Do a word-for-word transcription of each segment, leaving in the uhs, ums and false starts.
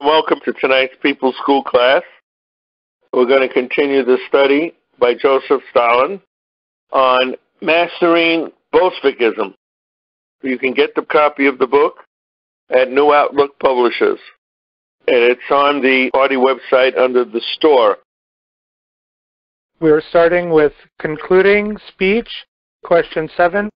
Welcome to tonight's People's School class. We're going to continue the study by Joseph Stalin on mastering Bolshevikism. You can get the copy of the book at New Outlook Publishers, and it's on the party website under the store. We are starting with concluding speech, question seven.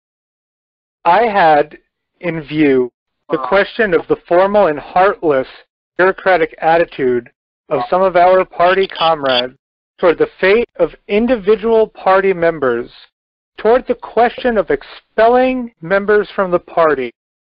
I had in view the question of the formal and heartless bureaucratic attitude of some of our party comrades toward the fate of individual party members, toward the question of expelling members from the party,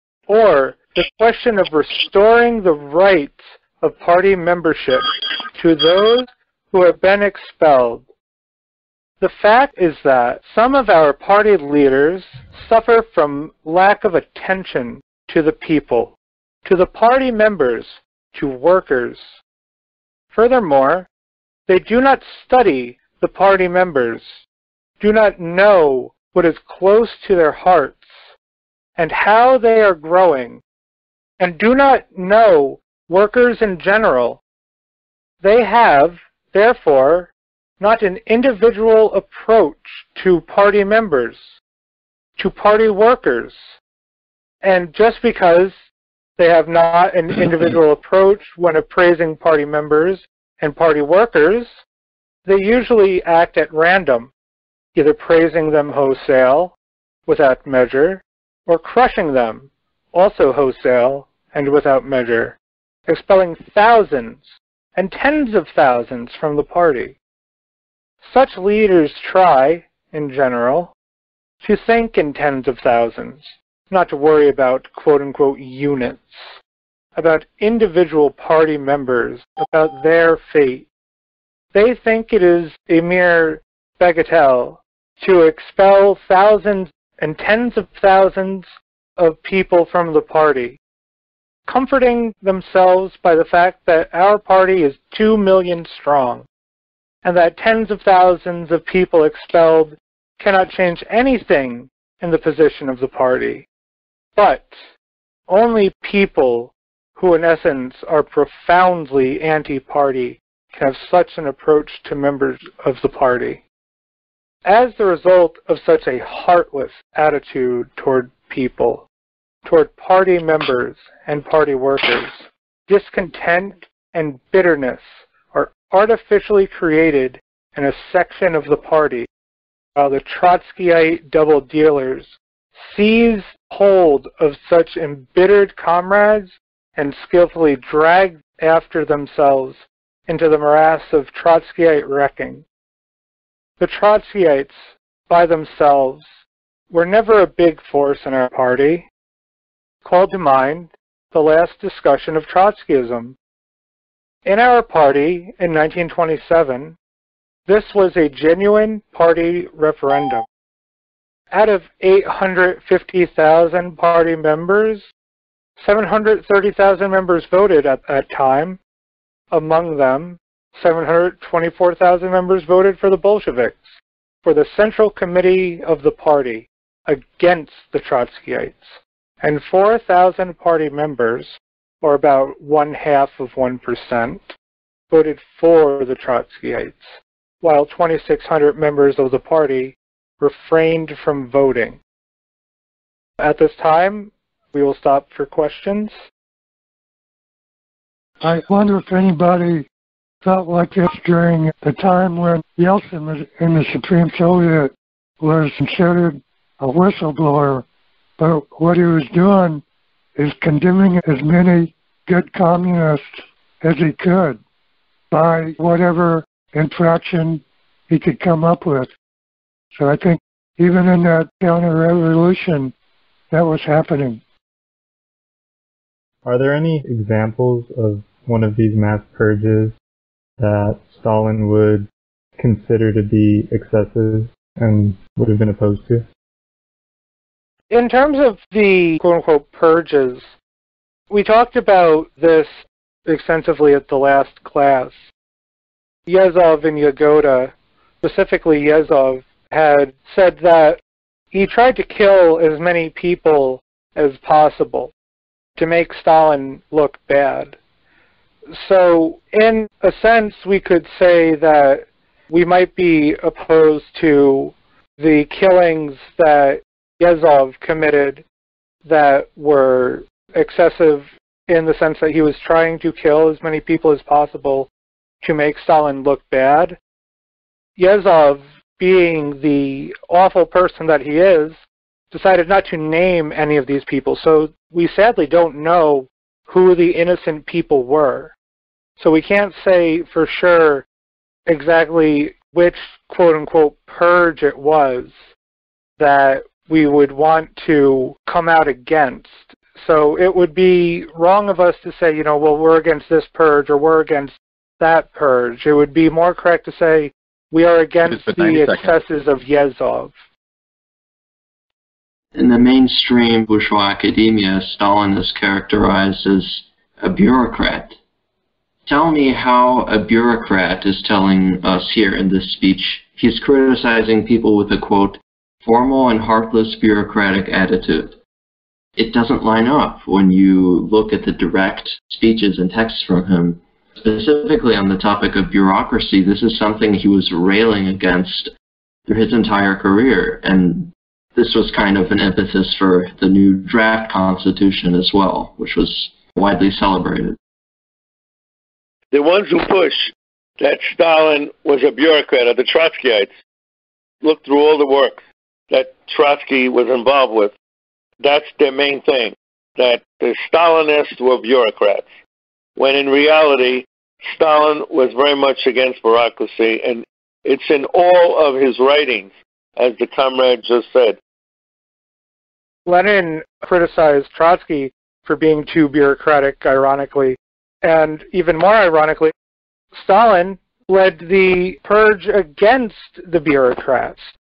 or the question of restoring the rights of party membership to those who have been expelled. The fact is that some of our party leaders suffer from lack of attention to the people, to the party members, to workers. Furthermore, they do not study the party members, do not know what is close to their hearts, and how they are growing, and do not know workers in general. They have, therefore, not an individual approach to party members, to party workers. And just because they have not an individual approach when appraising party members and party workers, they usually act at random, either praising them wholesale, without measure, or crushing them, also wholesale and without measure, expelling thousands and tens of thousands from the party. Such leaders try, in general, to think in tens of thousands, not to worry about quote-unquote units, about individual party members, about their fate. They think it is a mere bagatelle to expel thousands and tens of thousands of people from the party, comforting themselves by the fact that our party is two million strong, and that tens of thousands of people expelled cannot change anything in the position of the party. But only people who in essence are profoundly anti-party can have such an approach to members of the party. As the result of such a heartless attitude toward people, toward party members and party workers, discontent and bitterness are artificially created in a section of the party, while the Trotskyite double dealers seize hold of such embittered comrades and skillfully drag after themselves into the morass of Trotskyite wrecking. The Trotskyites, by themselves, were never a big force in our party. Call to mind the last discussion of Trotskyism. In our party in nineteen twenty-seven, this was a genuine party referendum. Out of eight hundred fifty thousand party members, seven hundred thirty thousand members voted at that time. Among them, seven hundred twenty-four thousand members voted for the Bolsheviks, for the Central Committee of the party, against the Trotskyites, and four thousand party members, or about one half of one percent, voted for the Trotskyites, while twenty-six hundred members of the party refrained from voting. At this time, we will stop for questions. I wonder if anybody felt like this during the time when Yeltsin was in the Supreme Soviet was considered a whistleblower, but what he was doing is condemning as many good communists as he could by whatever infraction he could come up with. So I think even in that counter-revolution, that was happening. Are there any examples of one of these mass purges that Stalin would consider to be excessive and would have been opposed to? In terms of the quote-unquote purges, we talked about this extensively at the last class. Yezhov and Yagoda, specifically Yezhov, had said that he tried to kill as many people as possible to make Stalin look bad. So, in a sense, we could say that we might be opposed to the killings that Yezhov committed that were excessive in the sense that he was trying to kill as many people as possible to make Stalin look bad. Yezhov, being the awful person that he is, decided not to name any of these people, so we sadly don't know who the innocent people were. So we can't say for sure exactly which quote-unquote purge it was that we would want to come out against. So it would be wrong of us to say, you know, well, we're against this purge or we're against that purge. It would be more correct to say we are against the excesses of Yezhov. In the mainstream bourgeois academia, Stalin is characterized as a bureaucrat. Tell me how a bureaucrat is telling us here in this speech. He's criticizing people with a, quote, formal and heartless bureaucratic attitude. It doesn't line up when you look at the direct speeches and texts from him. Specifically on the topic of bureaucracy, this is something he was railing against through his entire career, and this was kind of an impetus for the new draft constitution as well, which was widely celebrated. The ones who push that Stalin was a bureaucrat are the Trotskyites. Look through all the work that Trotsky was involved with. That's their main thing, that the Stalinists were bureaucrats, when in reality, Stalin was very much against bureaucracy, and it's in all of his writings, as the comrade just said. Lenin criticized Trotsky for being too bureaucratic, ironically, and even more ironically, Stalin led the purge against the bureaucrats.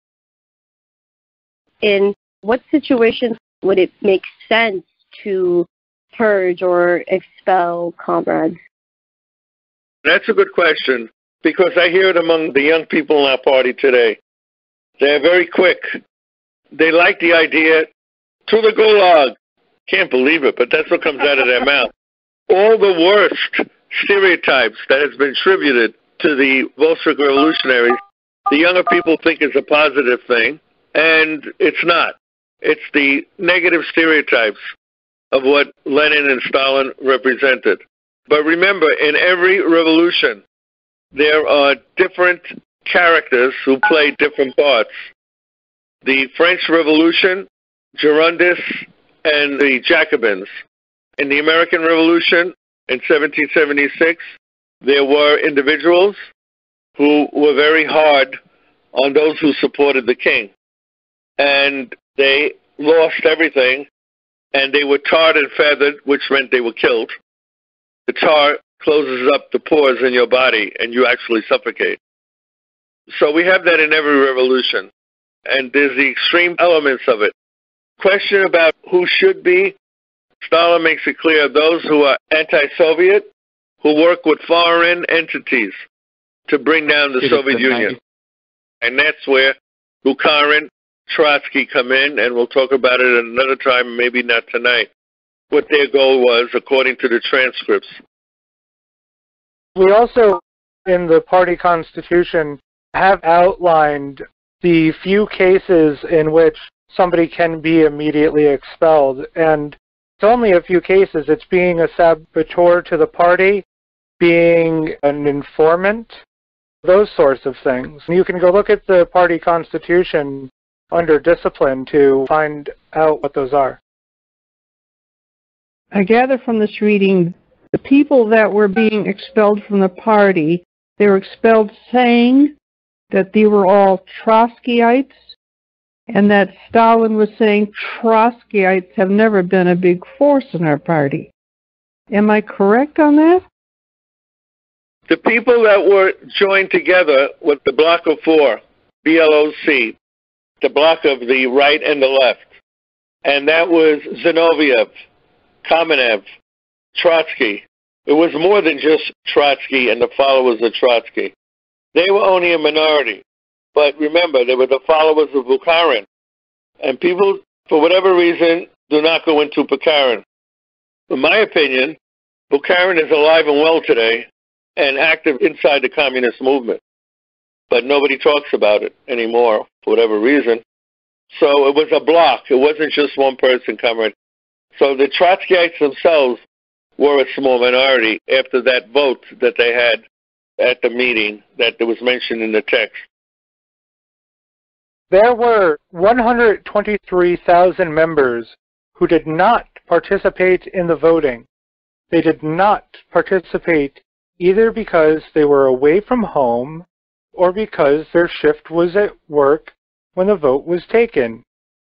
In what situations would it make sense to purge or expel comrades? That's a good question, because I hear it among the young people in our party today. They're very quick. They like the idea, to the gulag. Can't believe it, but that's what comes out of their mouth. All the worst stereotypes that has been attributed to the Bolshevik revolutionaries, the younger people think is a positive thing, and it's not. It's the negative stereotypes of what Lenin and Stalin represented. But remember, in every revolution, there are different characters who play different parts. The French Revolution, Girondists, and the Jacobins. In the American Revolution in seventeen seventy-six, there were individuals who were very hard on those who supported the king. And they lost everything, and they were tarred and feathered, which meant they were killed. The tar closes up the pores in your body, and you actually suffocate. So we have that in every revolution, and there's the extreme elements of it. Question about who should be, Stalin makes it clear those who are anti-Soviet, who work with foreign entities to bring down the Soviet Union. And that's where Bukharin, Trotsky come in, and we'll talk about it at another time, maybe not tonight, what their goal was according to the transcripts. We also, in the party constitution, have outlined the few cases in which somebody can be immediately expelled. And it's only a few cases. It's being a saboteur to the party, being an informant, those sorts of things. You can go look at the party constitution under discipline to find out what those are. I gather from this reading, the people that were being expelled from the party, they were expelled saying that they were all Trotskyites, and that Stalin was saying Trotskyites have never been a big force in our party. Am I correct on that? The people that were joined together with the Bloc of Four, B L O C, the bloc of the right and the left, and that was Zinoviev, Kamenev, Trotsky. It was more than just Trotsky and the followers of Trotsky. They were only a minority. But remember, they were the followers of Bukharin. And people, for whatever reason, do not go into Bukharin. In my opinion, Bukharin is alive and well today and active inside the communist movement. But nobody talks about it anymore for whatever reason. So it was a block. It wasn't just one person, comrade. So the Trotskyites themselves were a small minority after that vote that they had at the meeting that was mentioned in the text. There were one hundred twenty-three thousand members who did not participate in the voting. They did not participate either because they were away from home or because their shift was at work when the vote was taken.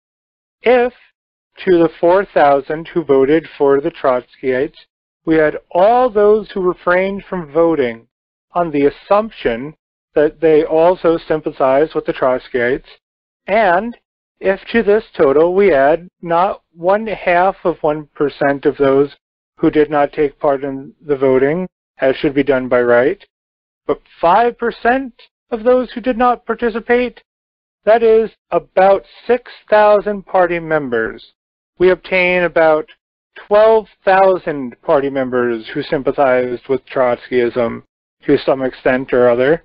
If, to the four thousand who voted for the Trotskyites, we had all those who refrained from voting on the assumption that they also sympathized with the Trotskyites, and if to this total we add not one half of one percent of those who did not take part in the voting, as should be done by right, but five percent of those who did not participate, that is about six thousand party members, we obtain about twelve thousand party members who sympathized with Trotskyism to some extent or other.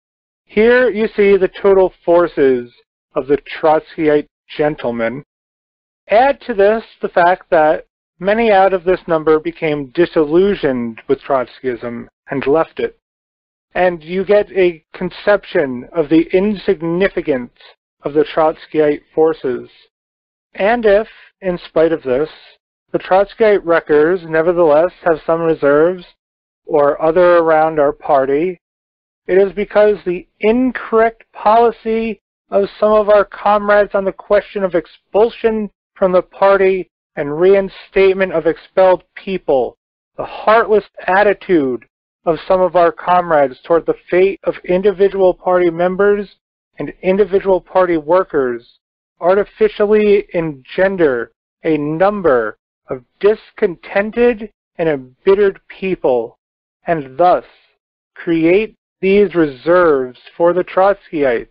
Here you see the total forces of the Trotskyite gentlemen. Add to this the fact that many out of this number became disillusioned with Trotskyism and left it, and you get a conception of the insignificance of the Trotskyite forces. And if, in spite of this, the Trotskyite wreckers nevertheless have some reserves or other around our party, it is because the incorrect policy of some of our comrades on the question of expulsion from the party and reinstatement of expelled people, the heartless attitude of some of our comrades toward the fate of individual party members and individual party workers, artificially engender a number of discontented and embittered people, and thus create these reserves for the Trotskyites.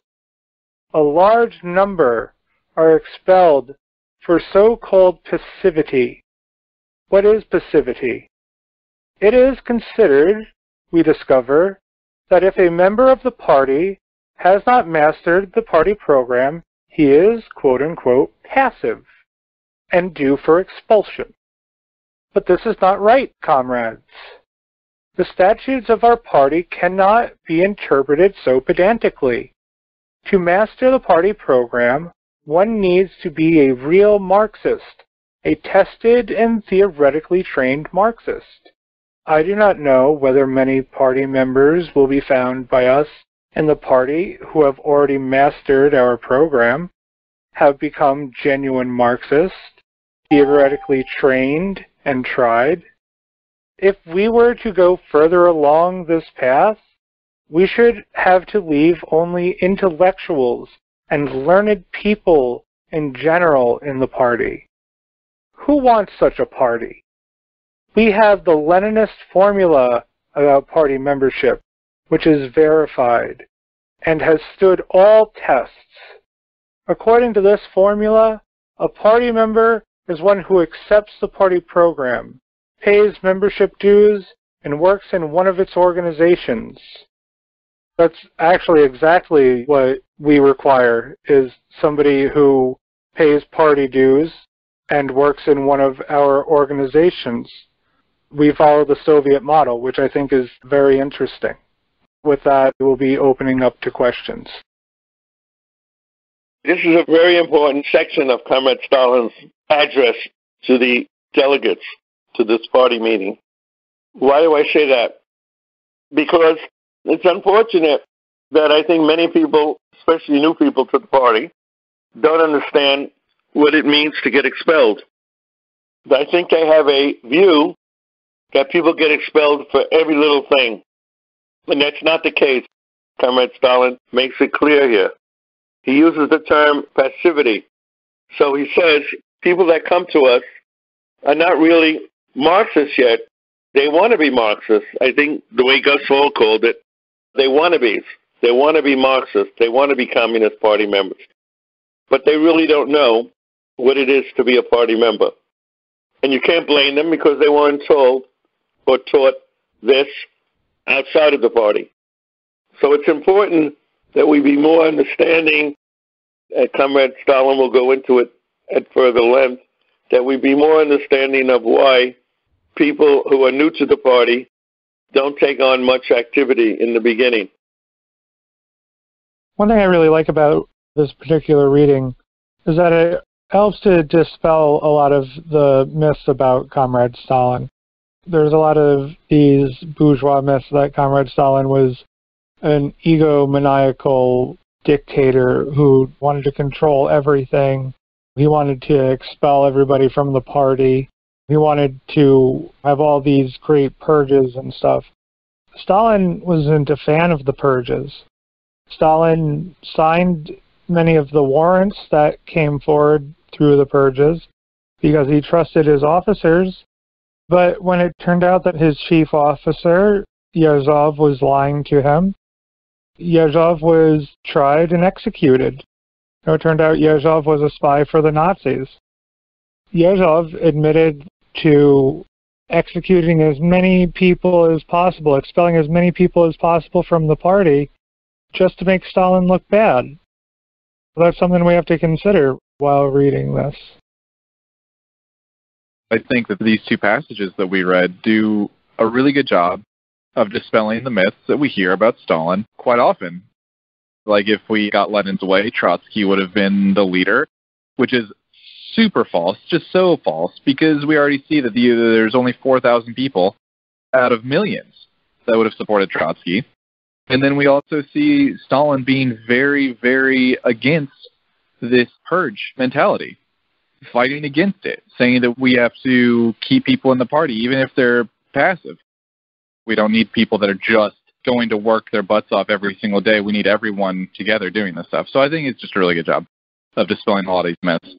A large number are expelled for so-called passivity. What is passivity? It is considered, we discover, that if a member of the party has not mastered the party program, he is, quote-unquote, passive and due for expulsion. But this is not right, comrades. The statutes of our party cannot be interpreted so pedantically. To master the party program, one needs to be a real Marxist, a tested and theoretically trained Marxist. I do not know whether many party members will be found by us in the party who have already mastered our program, have become genuine Marxists, theoretically trained and tried. If we were to go further along this path, we should have to leave only intellectuals and learned people in general in the party. Who wants such a party? We have the Leninist formula about party membership, which is verified and has stood all tests. According to this formula, a party member is one who accepts the party program, pays membership dues, and works in one of its organizations. That's actually exactly what we require, is somebody who pays party dues and works in one of our organizations. We follow the Soviet model, which I think is very interesting. With that, we'll be opening up to questions. This is a very important section of Comrade Stalin's address to the delegates to this party meeting. Why do I say that? Because it's unfortunate that I think many people, especially new people to the party, don't understand what it means to get expelled. I think they have a view that people get expelled for every little thing. And that's not the case. Comrade Stalin makes it clear here. He uses the term passivity. So he says people that come to us are not really Marxists yet. They want to be Marxists. I think the way Gus Hall called it, they want to be. They want to be Marxists. They want to be Communist Party members. But they really don't know what it is to be a party member. And you can't blame them because they weren't told or taught this outside of the party. So it's important that we be more understanding, and Comrade Stalin will go into it at further length, that we be more understanding of why people who are new to the party don't take on much activity in the beginning. One thing I really like about this particular reading is that it helps to dispel a lot of the myths about Comrade Stalin. There's a lot of these bourgeois myths that Comrade Stalin was an egomaniacal dictator who wanted to control everything. He wanted to expel everybody from the party. He wanted to have all these great purges and stuff. Stalin wasn't a fan of the purges. Stalin signed many of the warrants that came forward through the purges because he trusted his officers. But when it turned out that his chief officer, Yezhov, was lying to him, Yezhov was tried and executed. It turned out Yezhov was a spy for the Nazis. Yezhov admitted to executing as many people as possible, expelling as many people as possible from the party, just to make Stalin look bad. That's something we have to consider while reading this. I think that these two passages that we read do a really good job of dispelling the myths that we hear about Stalin quite often. Like if we got Lenin's way, Trotsky would have been the leader, which is super false, just so false, because we already see that the, there's only four thousand people out of millions that would have supported Trotsky. And then we also see Stalin being very, very against this purge mentality, fighting against it, saying that we have to keep people in the party, even if they're passive. We don't need people that are just going to work their butts off every single day. We need everyone together doing this stuff. So I think it's just a really good job of dispelling a lot of these myths.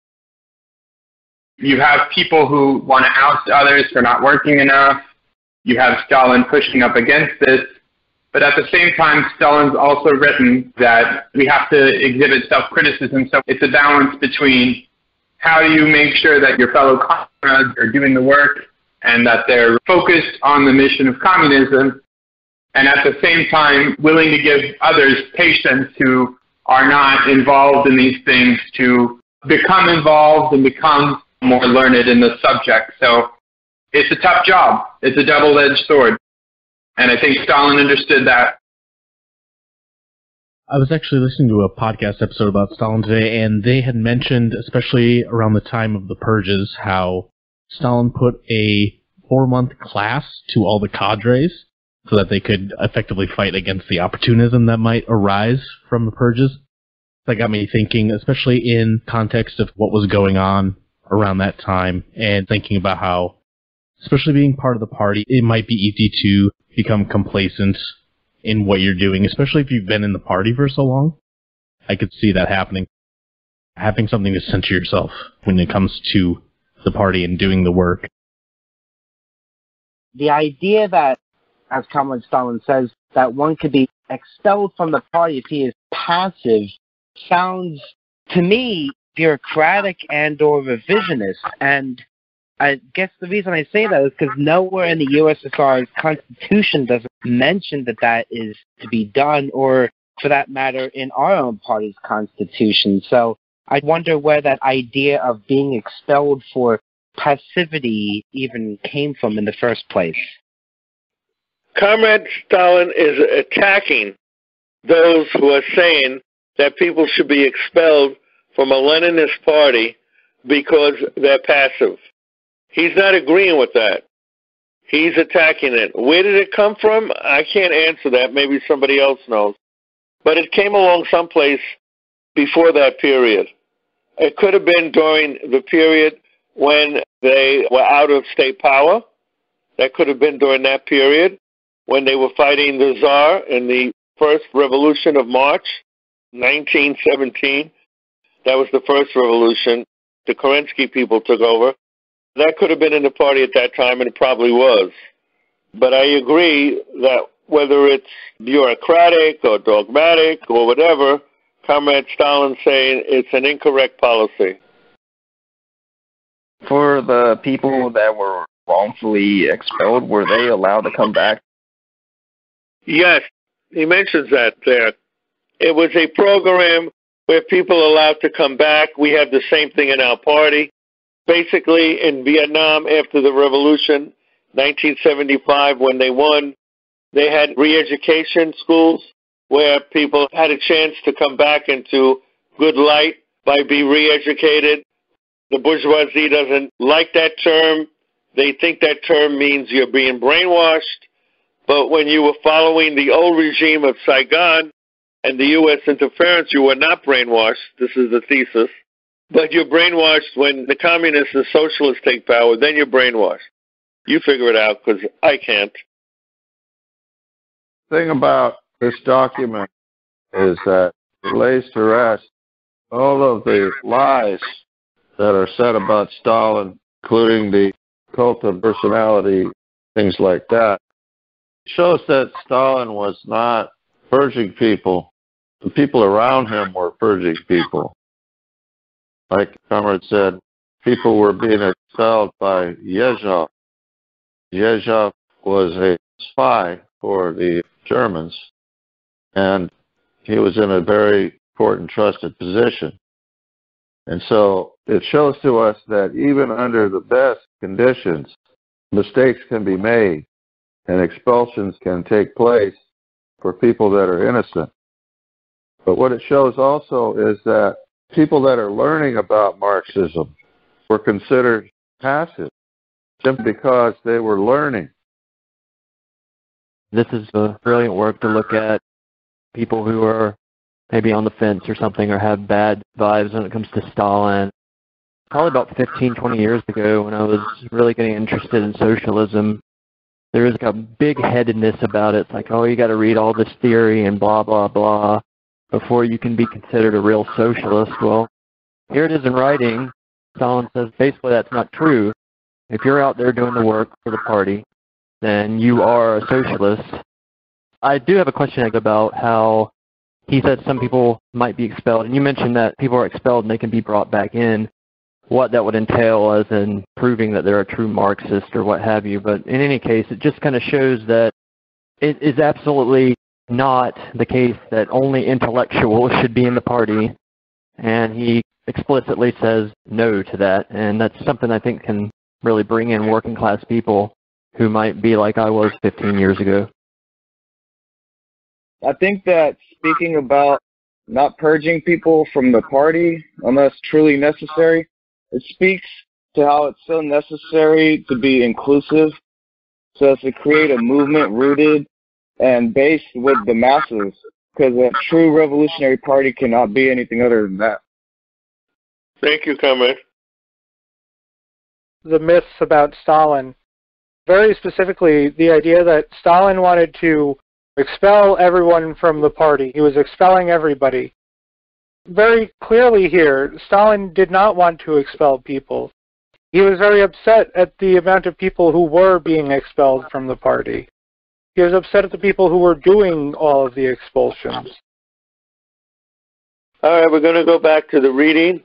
You have people who want to oust others for not working enough. You have Stalin pushing up against this. But at the same time, Stalin's also written that we have to exhibit self-criticism. So it's a balance between how do you make sure that your fellow comrades are doing the work and that they're focused on the mission of communism, and at the same time willing to give others patience who are not involved in these things to become involved and become more learned in the subject. So it's a tough job. It's a double-edged sword. And I think Stalin understood that. I was actually listening to a podcast episode about Stalin today, and they had mentioned, especially around the time of the purges, how Stalin put a four-month class to all the cadres so that they could effectively fight against the opportunism that might arise from the purges. That got me thinking, especially in context of what was going on around that time, and thinking about how, especially being part of the party, it might be easy to become complacent in what you're doing, especially if you've been in the party for so long. I could see that happening. Having something to center yourself when it comes to the party and doing the work. The idea that, as Comrade Stalin says, that one could be expelled from the party if he is passive sounds, to me, bureaucratic and or revisionist. And I guess the reason I say that is because nowhere in the U S S R's Constitution does it mention that that is to be done, or for that matter, in our own party's Constitution. So I wonder where that idea of being expelled for passivity even came from in the first place. Comrade Stalin is attacking those who are saying that people should be expelled from a Leninist party because they're passive. He's not agreeing with that. He's attacking it. Where did it come from? I can't answer that. Maybe somebody else knows. But it came along someplace before that period. It could have been during the period when they were out of state power. That could have been during that period when they were fighting the Tsar in the first revolution of March, nineteen seventeen. That was the first revolution. The Kerensky people took over. That could have been in the party at that time, and it probably was. But I agree that whether it's bureaucratic or dogmatic or whatever, Comrade Stalin saying it's an incorrect policy. For the people that were wrongfully expelled, were they allowed to come back? Yes, he mentions that there. It was a program where people are allowed to come back. We have the same thing in our party. Basically, in Vietnam, after the revolution, nineteen seventy-five, when they won, they had re-education schools where people had a chance to come back into good light by being re-educated. The bourgeoisie doesn't like that term. They think that term means you're being brainwashed. But when you were following the old regime of Saigon and the U S interference, you were not brainwashed. This is the thesis. But you're brainwashed when the communists and socialists take power. Then you're brainwashed. You figure it out, because I can't. The thing about this document is that it lays to rest all of the lies that are said about Stalin, including the cult of personality, things like that. It shows that Stalin was not purging people. The people around him were purging people. Like Comrade said, people were being expelled by Yezhov. Yezhov was a spy for the Germans, and he was in a very important, trusted position. And so it shows to us that even under the best conditions, mistakes can be made and expulsions can take place for people that are innocent. But what it shows also is that people that are learning about Marxism were considered passive simply because they were learning. This is a brilliant work to look at people who are maybe on the fence or something or have bad vibes when it comes to Stalin. Probably about fifteen, twenty years ago when I was really getting interested in socialism, there was like a big-headedness about it. It's like, oh, you got to read all this theory and blah, blah, blah before you can be considered a real socialist. Well, here it is in writing. Stalin says basically that's not true. If you're out there doing the work for the party, then you are a socialist. I do have a question about how he said some people might be expelled, and you mentioned that people are expelled and they can be brought back in, what that would entail as in proving that they're a true Marxist or what have you. But in any case, it just kind of shows that it is absolutely not the case that only intellectuals should be in the party, and he explicitly says no to that, and that's something I think can really bring in working class people who might be like I was fifteen years ago. I think that speaking about not purging people from the party unless truly necessary, it speaks to how it's so necessary to be inclusive, so as to create a movement rooted and based with the masses, because a true revolutionary party cannot be anything other than that. Thank you, Comrade. The myths about Stalin, very specifically the idea that Stalin wanted to expel everyone from the party. He was expelling everybody. Very clearly here, Stalin did not want to expel people. He was very upset at the amount of people who were being expelled from the party. He was upset at the people who were doing all of the expulsions. All right, we're going to go back to the reading.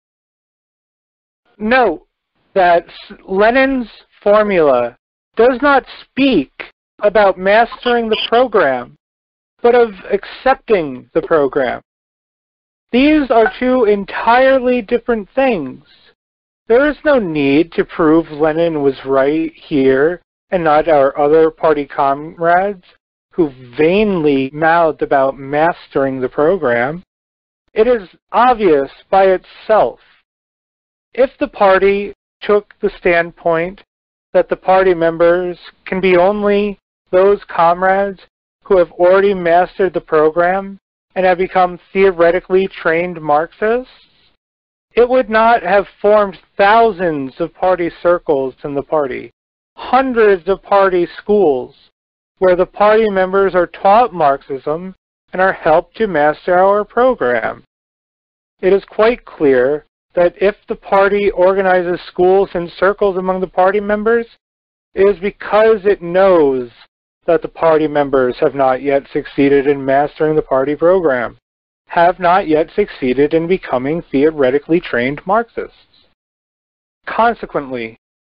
Note that Lenin's formula does not speak about mastering the program, but of accepting the program. These are two entirely different things. There is no need to prove Lenin was right here and not our other party comrades who vainly mouthed about mastering the program. It is obvious by itself. If the party took the standpoint that the party members can be only those comrades who have already mastered the program and have become theoretically trained Marxists, it would not have formed thousands of party circles in the party, hundreds of party schools, where the party members are taught Marxism and are helped to master our program. It is quite clear that if the party organizes schools and circles among the party members, it is because it knows that the party members have not yet succeeded in mastering the party program, have not yet succeeded in becoming theoretically trained Marxists. Consequently,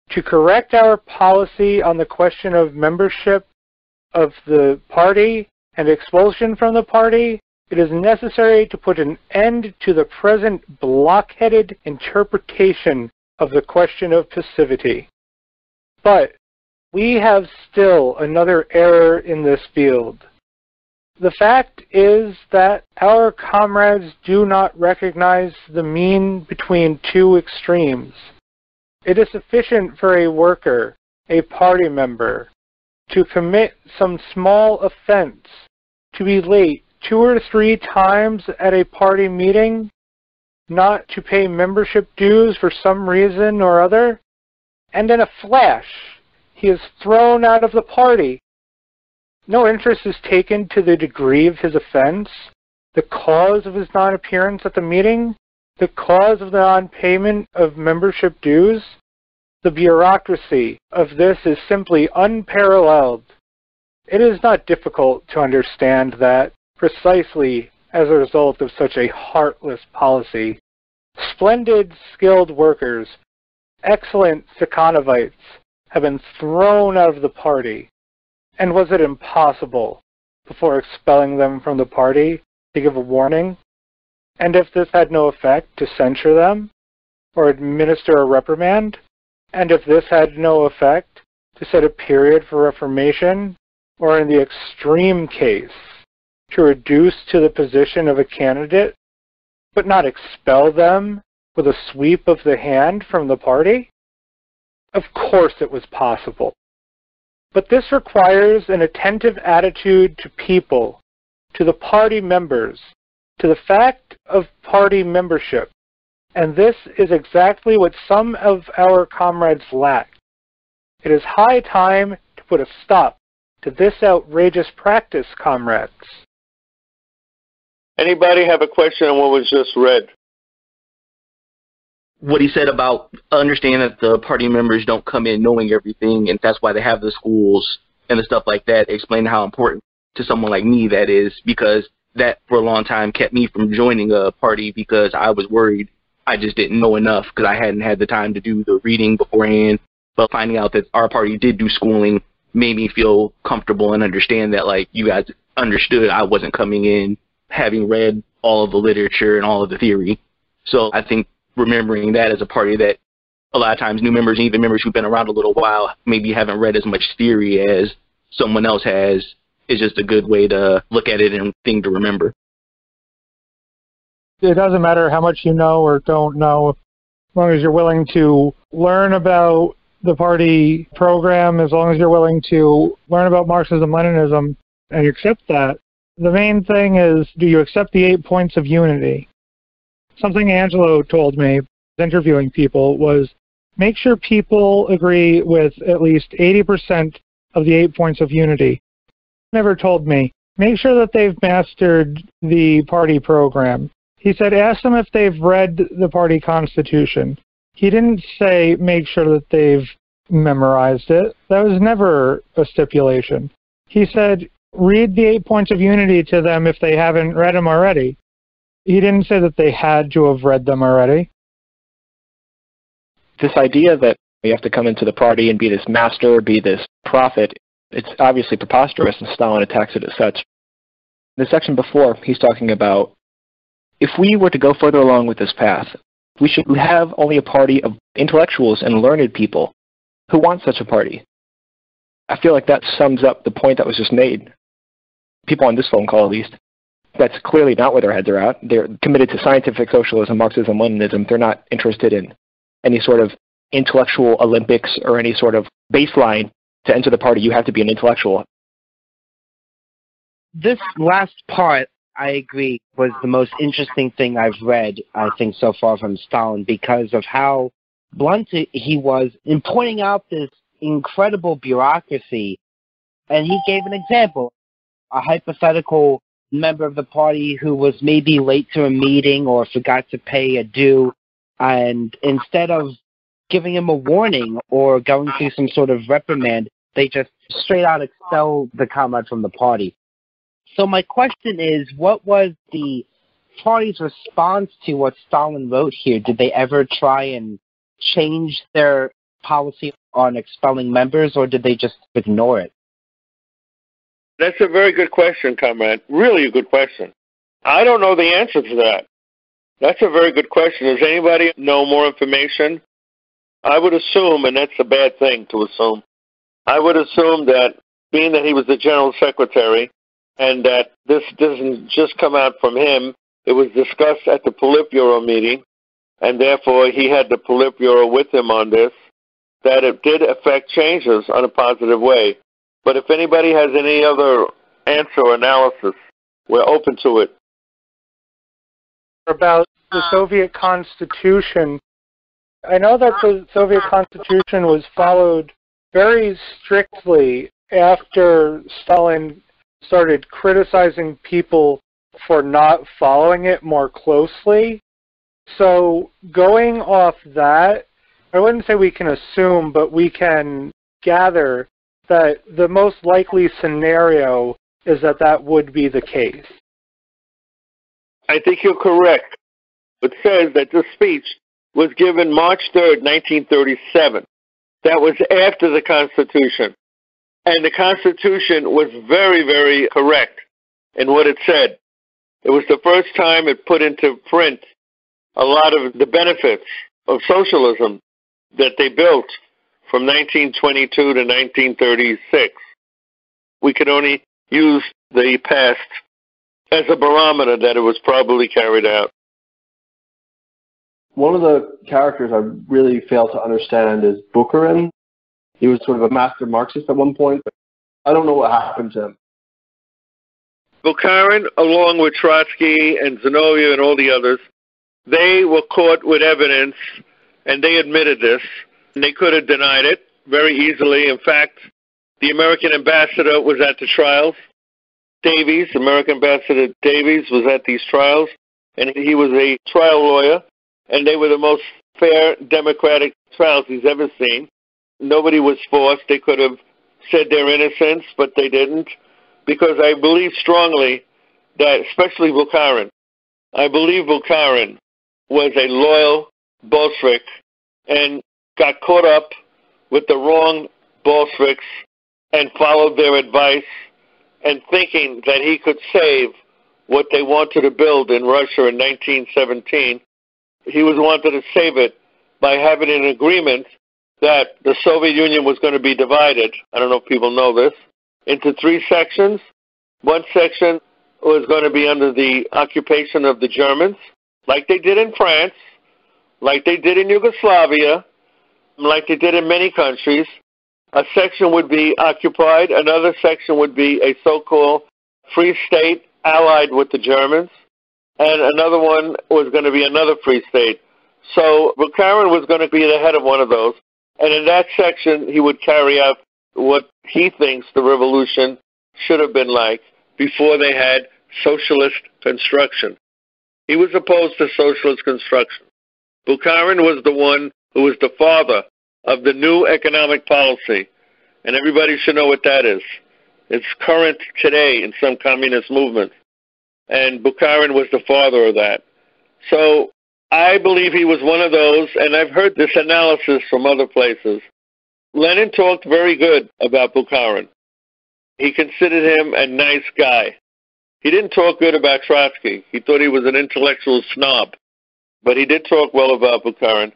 To correct our policy on the question of membership of the party and expulsion from the party, it is necessary to put an end to the present blockheaded interpretation of the question of passivity. But we have still another error in this field. The fact is that our comrades do not recognize the mean between two extremes. It is sufficient for a worker, a party member, to commit some small offense, to be late two or three times at a party meeting, not to pay membership dues for some reason or other, and in a flash, he is thrown out of the party. No interest is taken to the degree of his offense, the cause of his non-appearance at the meeting, the cause of the non-payment of membership dues. The bureaucracy of this is simply unparalleled. It is not difficult to understand that, precisely as a result of such a heartless policy, splendid, skilled workers, excellent Stakhanovites, have been thrown out of the party. And was it impossible, before expelling them from the party, to give a warning? And if this had no effect, to censure them, or administer a reprimand? And if this had no effect, to set a period for reformation, or in the extreme case, to reduce to the position of a candidate, but not expel them with a sweep of the hand from the party? Of course it was possible. But this requires an attentive attitude to people, to the party members, to the fact of party membership. And this is exactly what some of our comrades lack. It is high time to put a stop to this outrageous practice, comrades. Anybody have a question on what was just read? What he said about understanding that the party members don't come in knowing everything, and that's why they have the schools and the stuff like that, explain how important to someone like me that is, because that for a long time kept me from joining a party because I was worried I just didn't know enough because I hadn't had the time to do the reading beforehand. But finding out that our party did do schooling made me feel comfortable and understand that, like, you guys understood I wasn't coming in having read all of the literature and all of the theory. So I think remembering that as a party that a lot of times new members and even members who've been around a little while maybe haven't read as much theory as someone else has is just a good way to look at it and thing to remember. It doesn't matter how much you know or don't know, as long as you're willing to learn about the party program, as long as you're willing to learn about Marxism-Leninism and you accept that. The main thing is, do you accept the eight points of unity? Something Angelo told me, interviewing people, was make sure people agree with at least eighty percent of the eight points of unity. Never told me, make sure that they've mastered the party program. He said, ask them if they've read the party constitution. He didn't say, make sure that they've memorized it. That was never a stipulation. He said, read the eight points of unity to them if they haven't read them already. He didn't say that they had to have read them already. This idea that you have to come into the party and be this master, be this prophet, it's obviously preposterous, and Stalin attacks it as such. In the section before, he's talking about, if we were to go further along with this path, we should have only a party of intellectuals and learned people who want such a party. I feel like that sums up the point that was just made. People on this phone call, at least. That's clearly not where their heads are at. They're committed to scientific socialism, Marxism, Leninism. They're not interested in any sort of intellectual Olympics or any sort of baseline. To enter the party, you have to be an intellectual. This last part, I agree, was the most interesting thing I've read, I think, so far from Stalin, because of how blunt he was in pointing out this incredible bureaucracy. And he gave an example, a hypothetical member of the party who was maybe late to a meeting or forgot to pay a due, and instead of giving him a warning or going through some sort of reprimand, they just straight out expel the comrade from the party. So my question is, what was the party's response to what Stalin wrote here? Did they ever try and change their policy on expelling members, or did they just ignore it? That's a very good question, comrade. Really a good question. I don't know the answer to that. That's a very good question. Does anybody know more information? I would assume, and that's a bad thing to assume, I would assume that being that he was the General Secretary and that this doesn't just come out from him, it was discussed at the Politburo meeting, and therefore he had the Politburo with him on this, that it did affect changes on a positive way. But if anybody has any other answer or analysis, we're open to it. About the Soviet Constitution, I know that the Soviet Constitution was followed very strictly after Stalin started criticizing people for not following it more closely. So going off that, I wouldn't say we can assume, but we can gather that the most likely scenario is that that would be the case. I think you're correct. It says that this speech was given March third, nineteen thirty-seven. That was after the Constitution. And the Constitution was very, very correct in what it said. It was the first time it put into print a lot of the benefits of socialism that they built from nineteen twenty-two to nineteen thirty-six. We could only use the past as a barometer that it was probably carried out. One of the characters I really fail to understand is Bukharin. He was sort of a master Marxist at one point, but I don't know what happened to him. Bukharin, along with Trotsky and Zinoviev and all the others, they were caught with evidence, and they admitted this, and they could have denied it very easily. In fact, the American ambassador was at the trials. Davies, American ambassador Davies, was at these trials, and he was a trial lawyer, and they were the most fair, democratic trials he's ever seen. Nobody was forced. They could have said their innocence, but they didn't, because I believe strongly that, especially Bukharin, I believe Bukharin was a loyal Bolshevik and got caught up with the wrong Bolsheviks and followed their advice and thinking that he could save what they wanted to build in Russia in nineteen seventeen. He was wanted to save it by having an agreement that the Soviet Union was going to be divided, I don't know if people know this, into three sections. One section was going to be under the occupation of the Germans, like they did in France, like they did in Yugoslavia, like they did in many countries. A section would be occupied, another section would be a so-called free state allied with the Germans, and another one was going to be another free state. So Bukharin was going to be the head of one of those, and in that section he would carry out what he thinks the revolution should have been like before they had socialist construction. He was opposed to socialist construction. Bukharin was the one who was the father of the new economic policy, and everybody should know what that is. It's current today in some communist movements, and Bukharin was the father of that. So I believe he was one of those, and I've heard this analysis from other places. Lenin talked very good about Bukharin. He considered him a nice guy. He didn't talk good about Trotsky. He thought he was an intellectual snob, but he did talk well about Bukharin.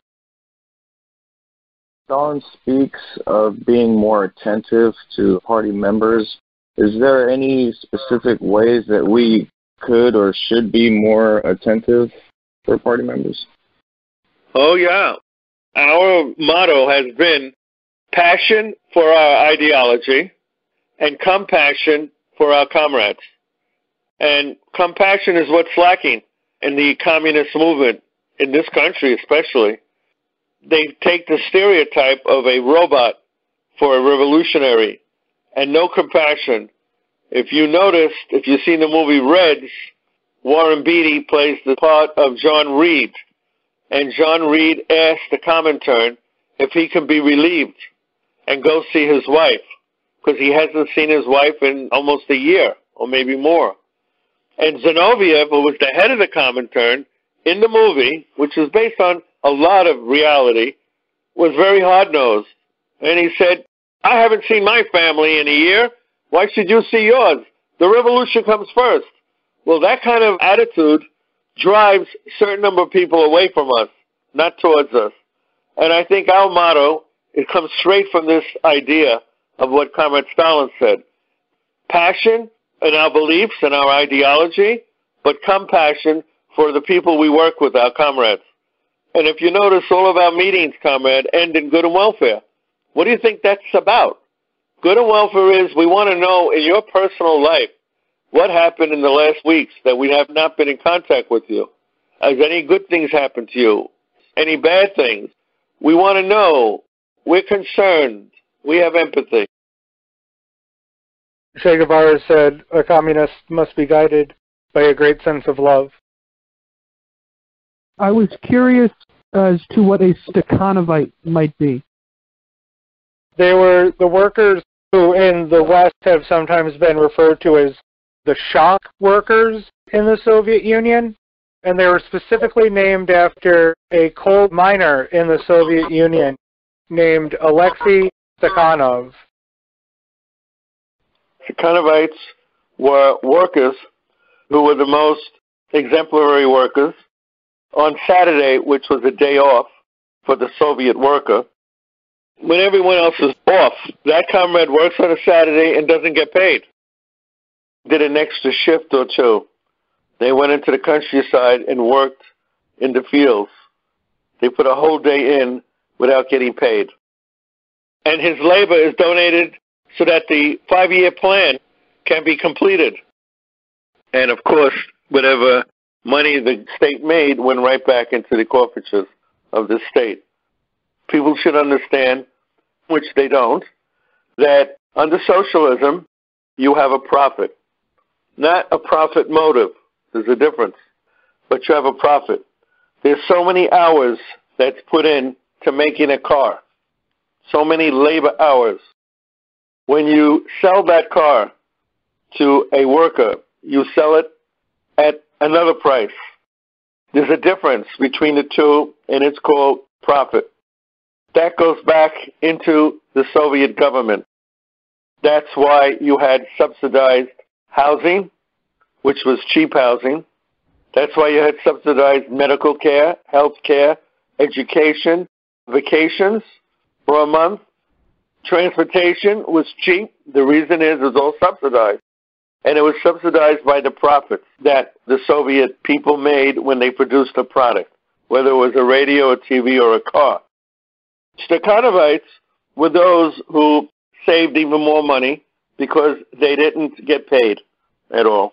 Stalin speaks of being more attentive to party members. Is there any specific ways that we could or should be more attentive for party members? Oh, yeah. Our motto has been passion for our ideology and compassion for our comrades. And compassion is what's lacking in the communist movement, in this country especially. They take the stereotype of a robot for a revolutionary and no compassion. If you noticed, if you've seen the movie Reds, Warren Beatty plays the part of John Reed. And John Reed asked the Comintern if he can be relieved and go see his wife, because he hasn't seen his wife in almost a year or maybe more. And Zinoviev, who was the head of the Comintern in the movie, which is based on a lot of reality, was very hard-nosed. And he said, I haven't seen my family in a year. Why should you see yours? The revolution comes first. Well, that kind of attitude drives a certain number of people away from us, not towards us. And I think our motto, it comes straight from this idea of what Comrade Stalin said. Passion in our beliefs and our ideology, but compassion for the people we work with, our comrades. And if you notice, all of our meetings, comrade, end in good and welfare. What do you think that's about? Good and welfare is we want to know in your personal life what happened in the last weeks that we have not been in contact with you. Has any good things happened to you? Any bad things? We want to know. We're concerned. We have empathy. Che Guevara said, a communist must be guided by a great sense of love. I was curious as to what a Stakhanovite might be. They were the workers who in the West have sometimes been referred to as the shock workers in the Soviet Union, and they were specifically named after a coal miner in the Soviet Union named Alexei Stakhanov. Stakhanovites were workers who were the most exemplary workers. On Saturday, which was a day off for the Soviet worker, when everyone else is off, that comrade works on a Saturday and doesn't get paid. Did an extra shift or two. They went into the countryside and worked in the fields. They put a whole day in without getting paid. And his labor is donated so that the five-year plan can be completed. And, of course, whatever money the state made went right back into the coffers of the state. People should understand, which they don't, that under socialism, you have a profit. Not a profit motive. There's a difference. But you have a profit. There's so many hours that's put in to making a car. So many labor hours. When you sell that car to a worker, you sell it at another price. There's a difference between the two, and it's called profit. That goes back into the Soviet government. That's why you had subsidized housing, which was cheap housing. That's why you had subsidized medical care, health care, education, vacations for a month. Transportation was cheap. The reason is it was all subsidized. And it was subsidized by the profits that the Soviet people made when they produced a product, whether it was a radio, a T V, or a car. Stakhanovites were those who saved even more money because they didn't get paid at all.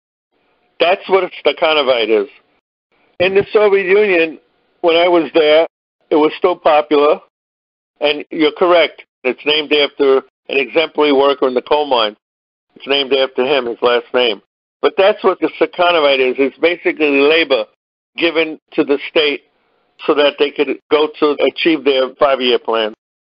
That's what a Stakhanovite is. In the Soviet Union, when I was there, it was still popular. And you're correct. It's named after an exemplary worker in the coal mine. It's named after him, his last name. But that's what the Stakhanovite is. It's basically labor given to the state so that they could go to achieve their five-year plan.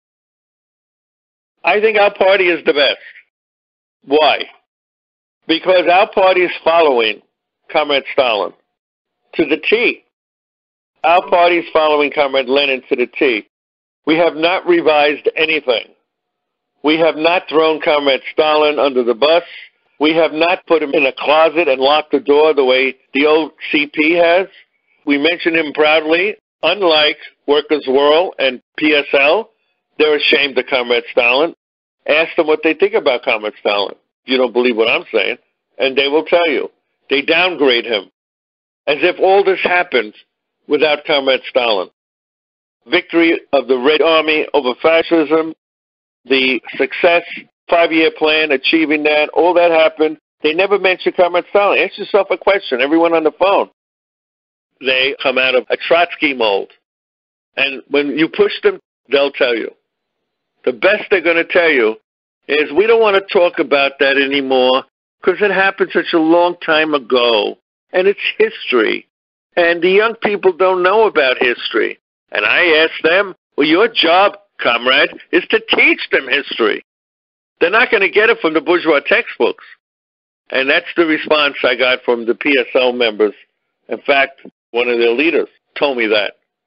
I think our party is the best. Why? Because our party is following Comrade Stalin to the T. Our party is following Comrade Lenin to the T. We have not revised anything. We have not thrown Comrade Stalin under the bus. We have not put him in a closet and locked the door the way the old C P has. We mention him proudly. Unlike Workers' World and P S L, they're ashamed of Comrade Stalin. Ask them what they think about Comrade Stalin. You don't believe what I'm saying, and they will tell you. They downgrade him, as if all this happened without Comrade Stalin. Victory of the Red Army over fascism, the success, five-year plan, achieving that, all that happened. They never mentioned Comrade Stalin. Ask yourself a question, everyone on the phone. They come out of a Trotsky mold. And when you push them, they'll tell you. The best they're going to tell you is, we don't want to talk about that anymore because it happened such a long time ago, and it's history. And the young people don't know about history. And I ask them, well, your job, comrade, is to teach them history. They're not going to get it from the bourgeois textbooks. And that's the response I got from the P S L members. In fact, one of their leaders told me that.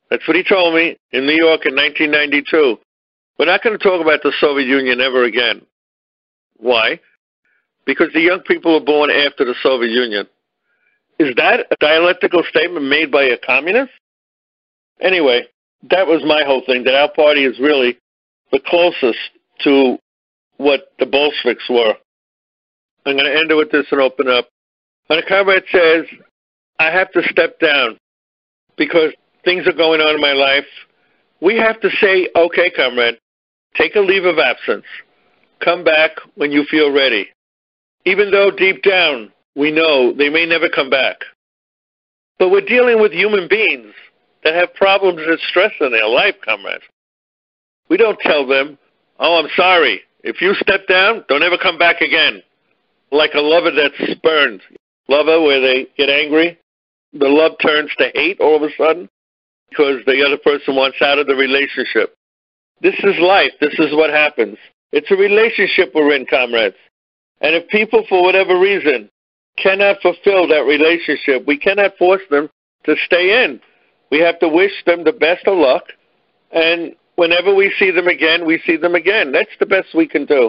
That's what he told me in New York in nineteen ninety-two. We're not going to talk about the Soviet Union ever again. Why? Because the young people were born after the Soviet Union. Is that a dialectical statement made by a communist? Anyway, that was my whole thing, that our party is really the closest to what the Bolsheviks were. I'm going to end it with this and open up. When a comrade says, I have to step down because things are going on in my life, we have to say, okay, comrade, take a leave of absence. Come back when you feel ready. Even though deep down we know they may never come back. But we're dealing with human beings that have problems and stress in their life, comrades. We don't tell them, oh, I'm sorry. If you step down, don't ever come back again. Like a lover that's spurned. Lover where they get angry, the love turns to hate all of a sudden because the other person wants out of the relationship. This is life. This is what happens. It's a relationship we're in, comrades. And if people, for whatever reason, cannot fulfill that relationship, we cannot force them to stay in. We have to wish them the best of luck. And whenever we see them again, we see them again. That's the best we can do.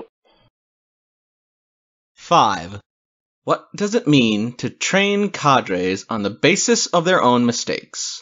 Five. What does it mean to train cadres on the basis of their own mistakes?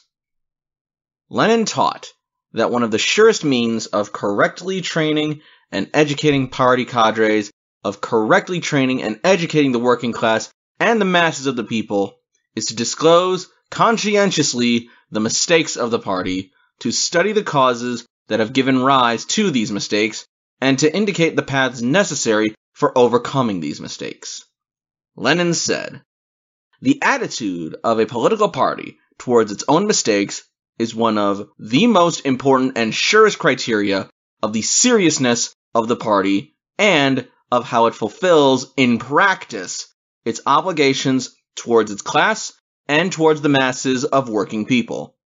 Lenin taught that one of the surest means of correctly training and educating party cadres, of correctly training and educating the working class and the masses of the people, is to disclose conscientiously the mistakes of the party, to study the causes that have given rise to these mistakes, and to indicate the paths necessary for overcoming these mistakes. Lenin said, the attitude of a political party towards its own mistakes is one of the most important and surest criteria of the seriousness of the party and of how it fulfills in practice its obligations towards its class and towards the masses of working people.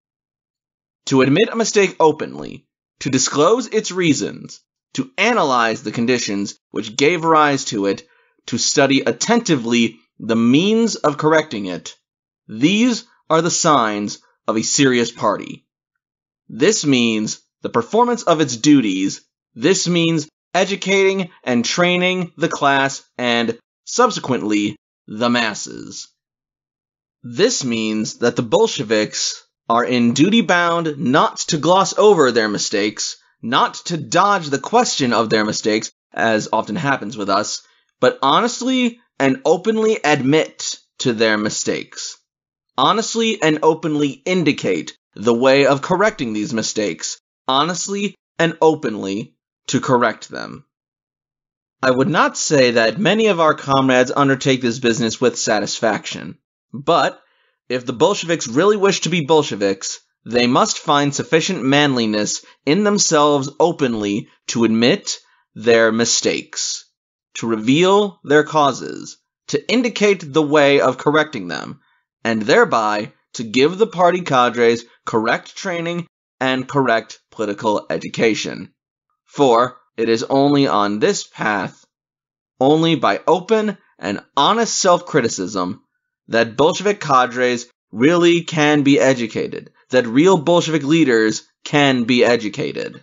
To admit a mistake openly, to disclose its reasons, to analyze the conditions which gave rise to it, to study attentively the means of correcting it, these are the signs of a serious party. This means the performance of its duties. This means educating and training the class and, subsequently, the masses. This means that the Bolsheviks are in duty bound not to gloss over their mistakes, not to dodge the question of their mistakes, as often happens with us, but honestly and openly admit to their mistakes. Honestly and openly indicate the way of correcting these mistakes, honestly and openly to correct them. I would not say that many of our comrades undertake this business with satisfaction, but if the Bolsheviks really wish to be Bolsheviks, they must find sufficient manliness in themselves openly to admit their mistakes, to reveal their causes, to indicate the way of correcting them, and thereby to give the party cadres correct training and correct political education. For it is only on this path, only by open and honest self-criticism, that Bolshevik cadres really can be educated, that real Bolshevik leaders can be educated.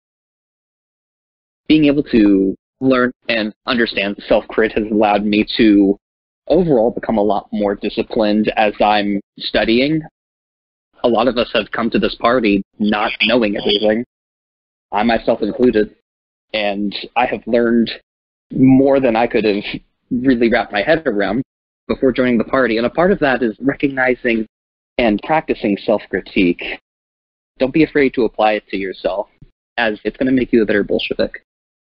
Being able to learn and understand self-crit has allowed me to overall become a lot more disciplined as I'm studying. A lot of us have come to this party not knowing everything, I myself included, and I have learned more than I could have really wrapped my head around before joining the party, and a part of that is recognizing and practicing self-critique. Don't be afraid to apply it to yourself, as it's going to make you a better Bolshevik.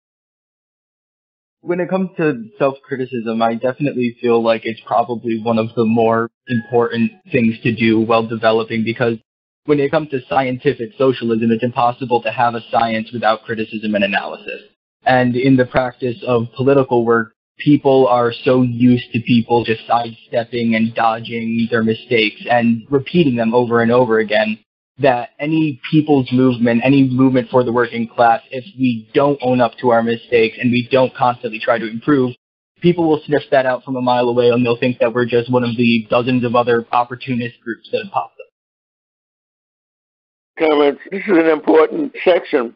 When it comes to self-criticism, I definitely feel like it's probably one of the more important things to do while developing, because when it comes to scientific socialism, it's impossible to have a science without criticism and analysis. And in the practice of political work, people are so used to people just sidestepping and dodging their mistakes and repeating them over and over again, that any people's movement, any movement for the working class, if we don't own up to our mistakes and we don't constantly try to improve, people will sniff that out from a mile away and they'll think that we're just one of the dozens of other opportunist groups that have popped up. comrades, this is an important section.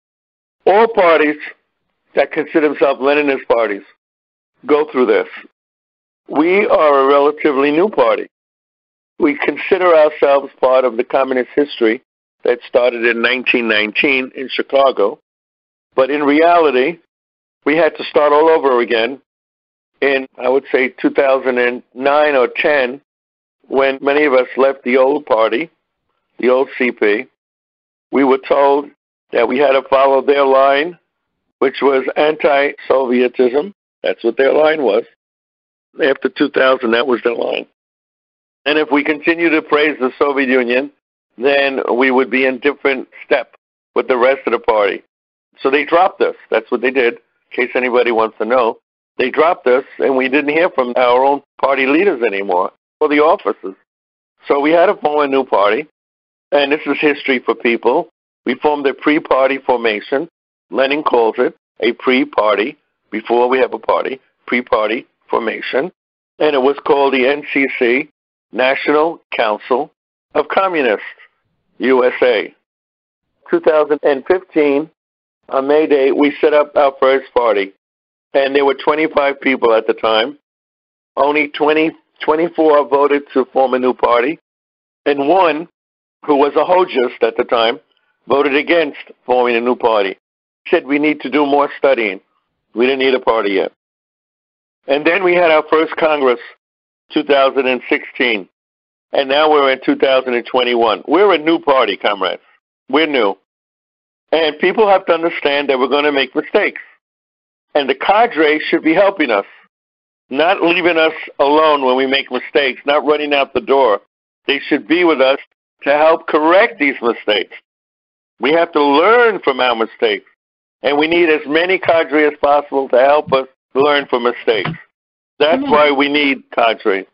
All parties that consider themselves Leninist parties go through this. We are a relatively new party. We consider ourselves part of the communist history that started in nineteen nineteen in Chicago. But in reality, we had to start all over again in, I would say, two thousand nine or ten, when many of us left the old party, the old C P. We were told that we had to follow their line, which was anti-Sovietism. That's what their line was. After two thousand, that was their line. And if we continue to praise the Soviet Union, then we would be in different step with the rest of the party. So they dropped us. That's what they did, in case anybody wants to know. They dropped us, and we didn't hear from our own party leaders anymore, or the officers. So we had to form a new party, and this is history for people. We formed a pre-party formation. Lenin calls it a pre-party, before we have a party, pre-party formation. And it was called the N C C, National Council of Communists, U S A. two thousand fifteen, on May Day, we set up our first party. And there were twenty-five people at the time. Only twenty, twenty-four voted to form a new party. And one, who was a Hojist at the time, voted against forming a new party. Said we need to do more studying. We didn't need a party yet. And then we had our first Congress, two thousand sixteen. And now we're in two thousand twenty-one. We're a new party, comrades. We're new. And people have to understand that we're going to make mistakes. And the cadre should be helping us, not leaving us alone when we make mistakes, not running out the door. They should be with us to help correct these mistakes. We have to learn from our mistakes. And we need as many cadre as possible to help us learn from mistakes. That's why we need cadre.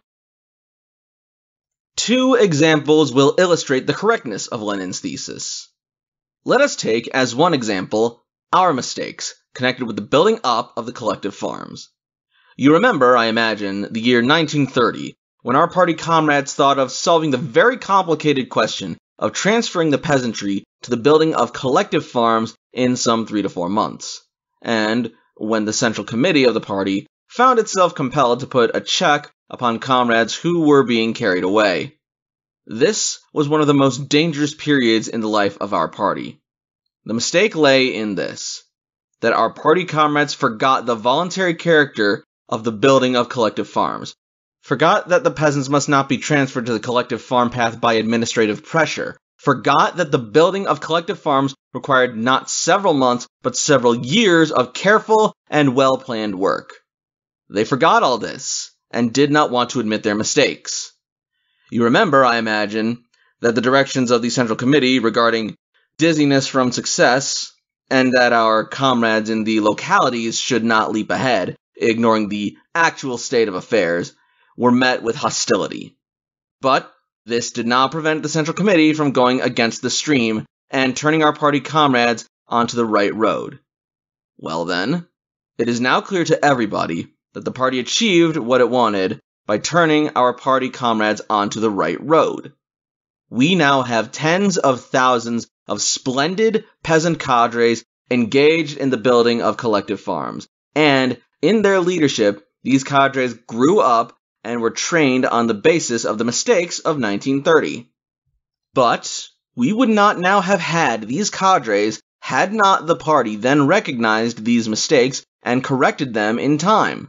Two examples will illustrate the correctness of Lenin's thesis. Let us take as one example our mistakes connected with the building up of the collective farms. You remember, I imagine, the year nineteen thirty, when our party comrades thought of solving the very complicated question of transferring the peasantry to the building of collective farms in some three to four months, and when the Central Committee of the party found itself compelled to put a check upon comrades who were being carried away. This was one of the most dangerous periods in the life of our party. The mistake lay in this, that our party comrades forgot the voluntary character of the building of collective farms, forgot that the peasants must not be transferred to the collective farm path by administrative pressure, forgot that the building of collective farms required not several months, but several years of careful and well-planned work. They forgot all this, and did not want to admit their mistakes. You remember, I imagine, that the directions of the Central Committee regarding dizziness from success, and that our comrades in the localities should not leap ahead, ignoring the actual state of affairs, were met with hostility. But this did not prevent the Central Committee from going against the stream and turning our party comrades onto the right road. Well then, it is now clear to everybody that the party achieved what it wanted by turning our party comrades onto the right road. We now have tens of thousands of splendid peasant cadres engaged in the building of collective farms, and in their leadership, these cadres grew up and were trained on the basis of the mistakes of nineteen thirty. But we would not now have had these cadres had not the party then recognized these mistakes and corrected them in time.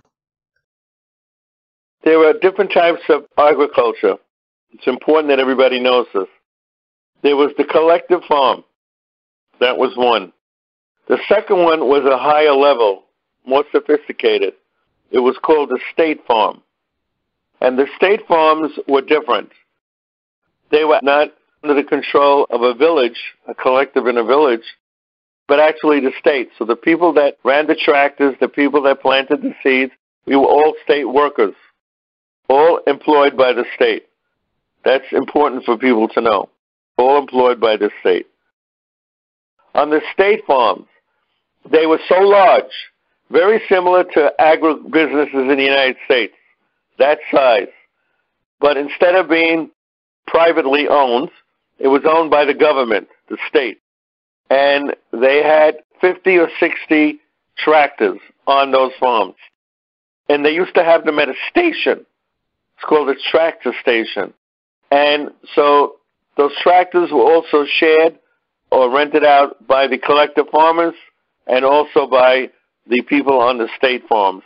There are different types of agriculture. It's important that everybody knows this. There was the collective farm. That was one. The second one was a higher level, more sophisticated. It was called the state farm. And the state farms were different. They were not under the control of a village, a collective in a village, but actually the state. So the people that ran the tractors, the people that planted the seeds, we were all state workers, all employed by the state. That's important for people to know. All employed by the state. On the state farms, they were so large, very similar to agribusinesses in the United States, that size. But instead of being privately owned, It was owned by the government, the state. And they had fifty or sixty tractors on those farms. And they used to have them at a station. It's called a tractor station. And so those tractors were also shared or rented out by the collective farmers and also by the people on the state farms.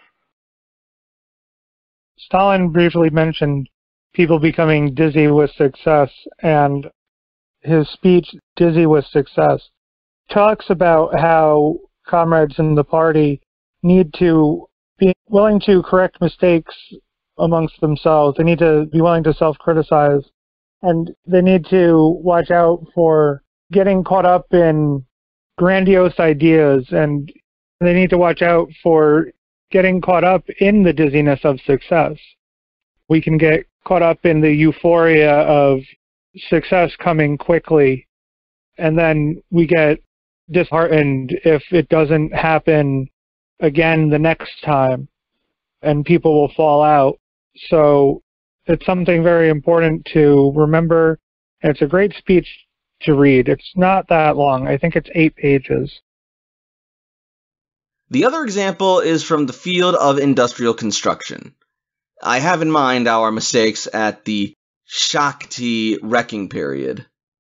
Stalin briefly mentioned people becoming dizzy with success, and his speech, Dizzy with Success, talks about how comrades in the party need to be willing to correct mistakes amongst themselves. They need to be willing to self-criticize, and they need to watch out for getting caught up in grandiose ideas, and they need to watch out for getting caught up in the dizziness of success. We can get caught up in the euphoria of success coming quickly, and then we get disheartened if it doesn't happen again the next time, and people will fall out. So it's something very important to remember, and it's a great speech to read. It's not that long. I think it's eight pages. The other example is from the field of industrial construction. I have in mind our mistakes at the Shakti wrecking period.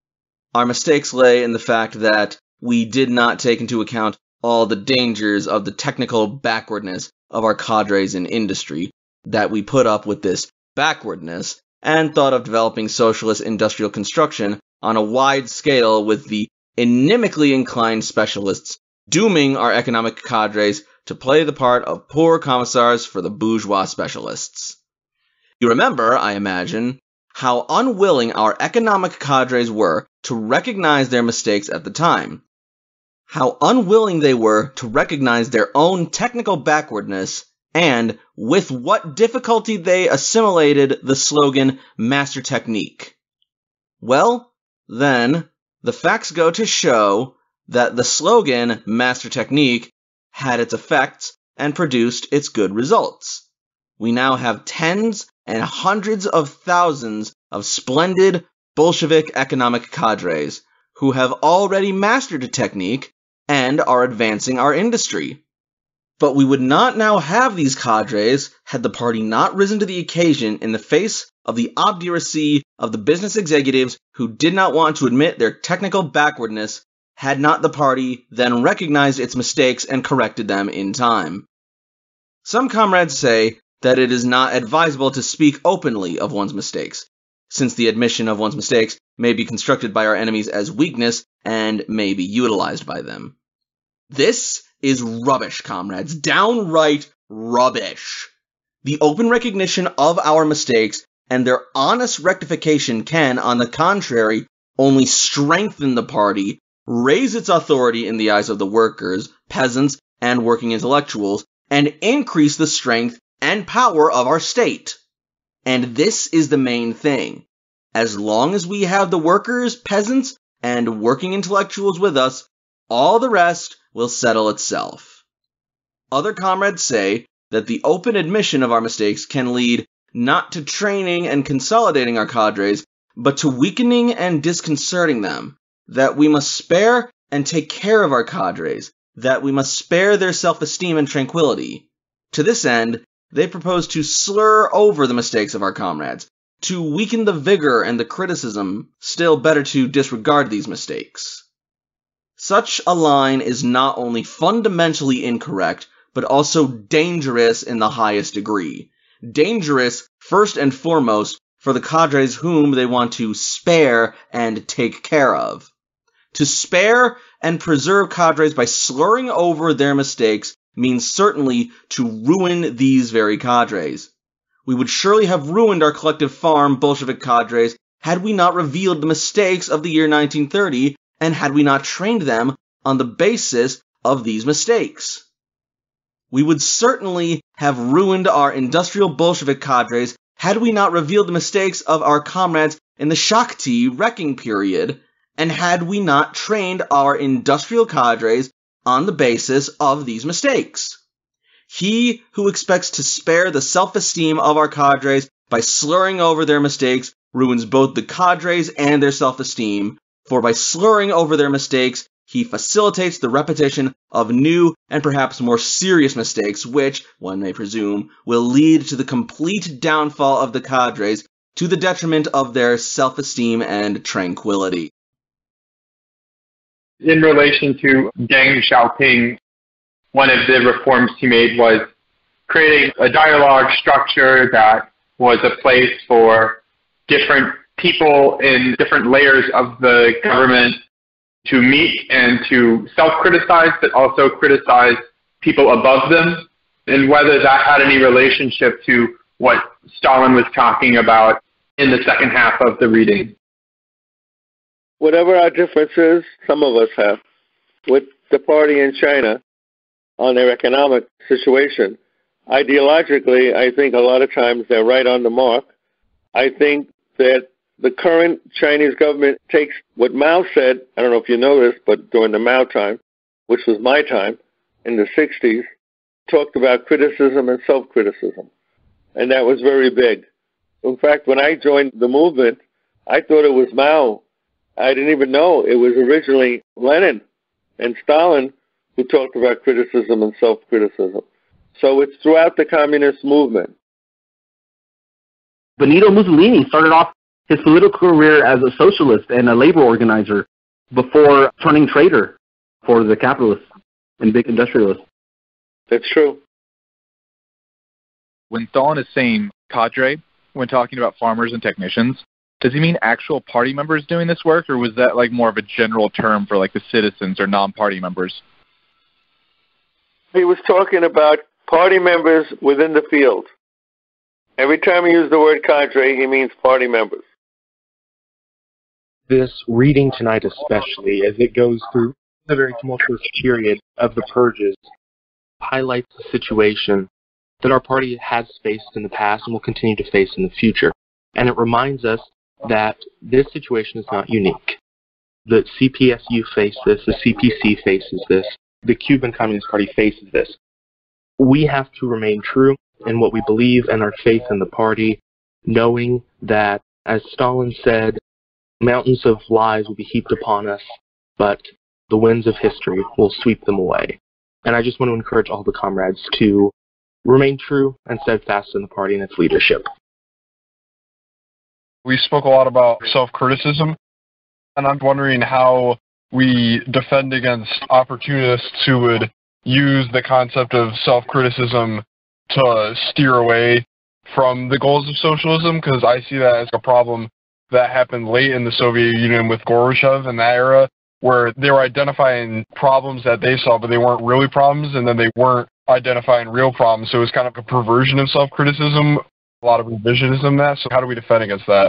Our mistakes lay in the fact that we did not take into account all the dangers of the technical backwardness of our cadres in industry, that we put up with this backwardness and thought of developing socialist industrial construction on a wide scale with the inimically inclined specialists, dooming our economic cadres to play the part of poor commissars for the bourgeois specialists. You remember, I imagine, how unwilling our economic cadres were to recognize their mistakes at the time. How unwilling they were to recognize their own technical backwardness, and with what difficulty they assimilated the slogan Master Technique. Well, then, the facts go to show that the slogan Master Technique had its effects and produced its good results. We now have tens and hundreds of thousands of splendid Bolshevik economic cadres who have already mastered a technique and are advancing our industry. But we would not now have these cadres had the party not risen to the occasion in the face of the obduracy of the business executives who did not want to admit their technical backwardness, had not the party then recognized its mistakes and corrected them in time. Some comrades say that it is not advisable to speak openly of one's mistakes, since the admission of one's mistakes may be construed by our enemies as weakness and may be utilized by them. This is rubbish, comrades. Downright rubbish. The open recognition of our mistakes and their honest rectification can, on the contrary, only strengthen the party, raise its authority in the eyes of the workers, peasants, and working intellectuals, and increase the strength and power of our state. And this is the main thing. As long as we have the workers, peasants, and working intellectuals with us, all the rest will settle itself. Other comrades say that the open admission of our mistakes can lead not to training and consolidating our cadres, but to weakening and disconcerting them, that we must spare and take care of our cadres, that we must spare their self-esteem and tranquility. To this end, they propose to slur over the mistakes of our comrades, to weaken the vigor and the criticism, still better to disregard these mistakes. Such a line is not only fundamentally incorrect, but also dangerous in the highest degree. Dangerous, first and foremost, for the cadres whom they want to spare and take care of. To spare and preserve cadres by slurring over their mistakes means certainly to ruin these very cadres. We would surely have ruined our collective farm Bolshevik cadres had we not revealed the mistakes of the year nineteen thirty and had we not trained them on the basis of these mistakes. We would certainly have ruined our industrial Bolshevik cadres had we not revealed the mistakes of our comrades in the Shakti wrecking period, and had we not trained our industrial cadres on the basis of these mistakes. He who expects to spare the self-esteem of our cadres by slurring over their mistakes ruins both the cadres and their self-esteem, for by slurring over their mistakes, he facilitates the repetition of new and perhaps more serious mistakes, which, one may presume, will lead to the complete downfall of the cadres to the detriment of their self-esteem and tranquility. In relation to Deng Xiaoping, one of the reforms he made was creating a dialogue structure that was a place for different people in different layers of the government to meet and to self-criticize, but also criticize people above them, and whether that had any relationship to what Stalin was talking about in the second half of the reading. Whatever our differences, some of us have, with the party in China on their economic situation, ideologically, I think a lot of times they're right on the mark. I think that the current Chinese government takes what Mao said, I don't know if you know this, but during the Mao time, which was my time, in the sixties, talked about criticism and self-criticism. And that was very big. In fact, when I joined the movement, I thought it was Mao. I didn't even know it was originally Lenin and Stalin who talked about criticism and self-criticism. So it's throughout the communist movement. Benito Mussolini started off his political career as a socialist and a labor organizer before turning traitor for the capitalists and big industrialists. That's true. When Stalin is saying cadre, when talking about farmers and technicians, does he mean actual party members doing this work, or was that like more of a general term for like the citizens or non-party members? He was talking about party members within the field. Every time he used the word cadre, he means party members. This reading tonight especially, as it goes through the very tumultuous period of the purges, highlights the situation that our party has faced in the past and will continue to face in the future. And it reminds us that this situation is not unique. The C P S U faced this, the C P C faces this, the Cuban Communist Party faces this. We have to remain true in what we believe and our faith in the party, knowing that, as Stalin said, mountains of lies will be heaped upon us, but the winds of history will sweep them away. And I just want to encourage all the comrades to remain true and steadfast in the party and its leadership. We spoke a lot about self-criticism, and I'm wondering how we defend against opportunists who would use the concept of self-criticism to steer away from the goals of socialism, because I see that as a problem that happened late in the Soviet Union with Gorbachev in that era, where they were identifying problems that they saw, but they weren't really problems, and then they weren't identifying real problems. So it was kind of a perversion of self-criticism, a lot of revisionism that. So how do we defend against that?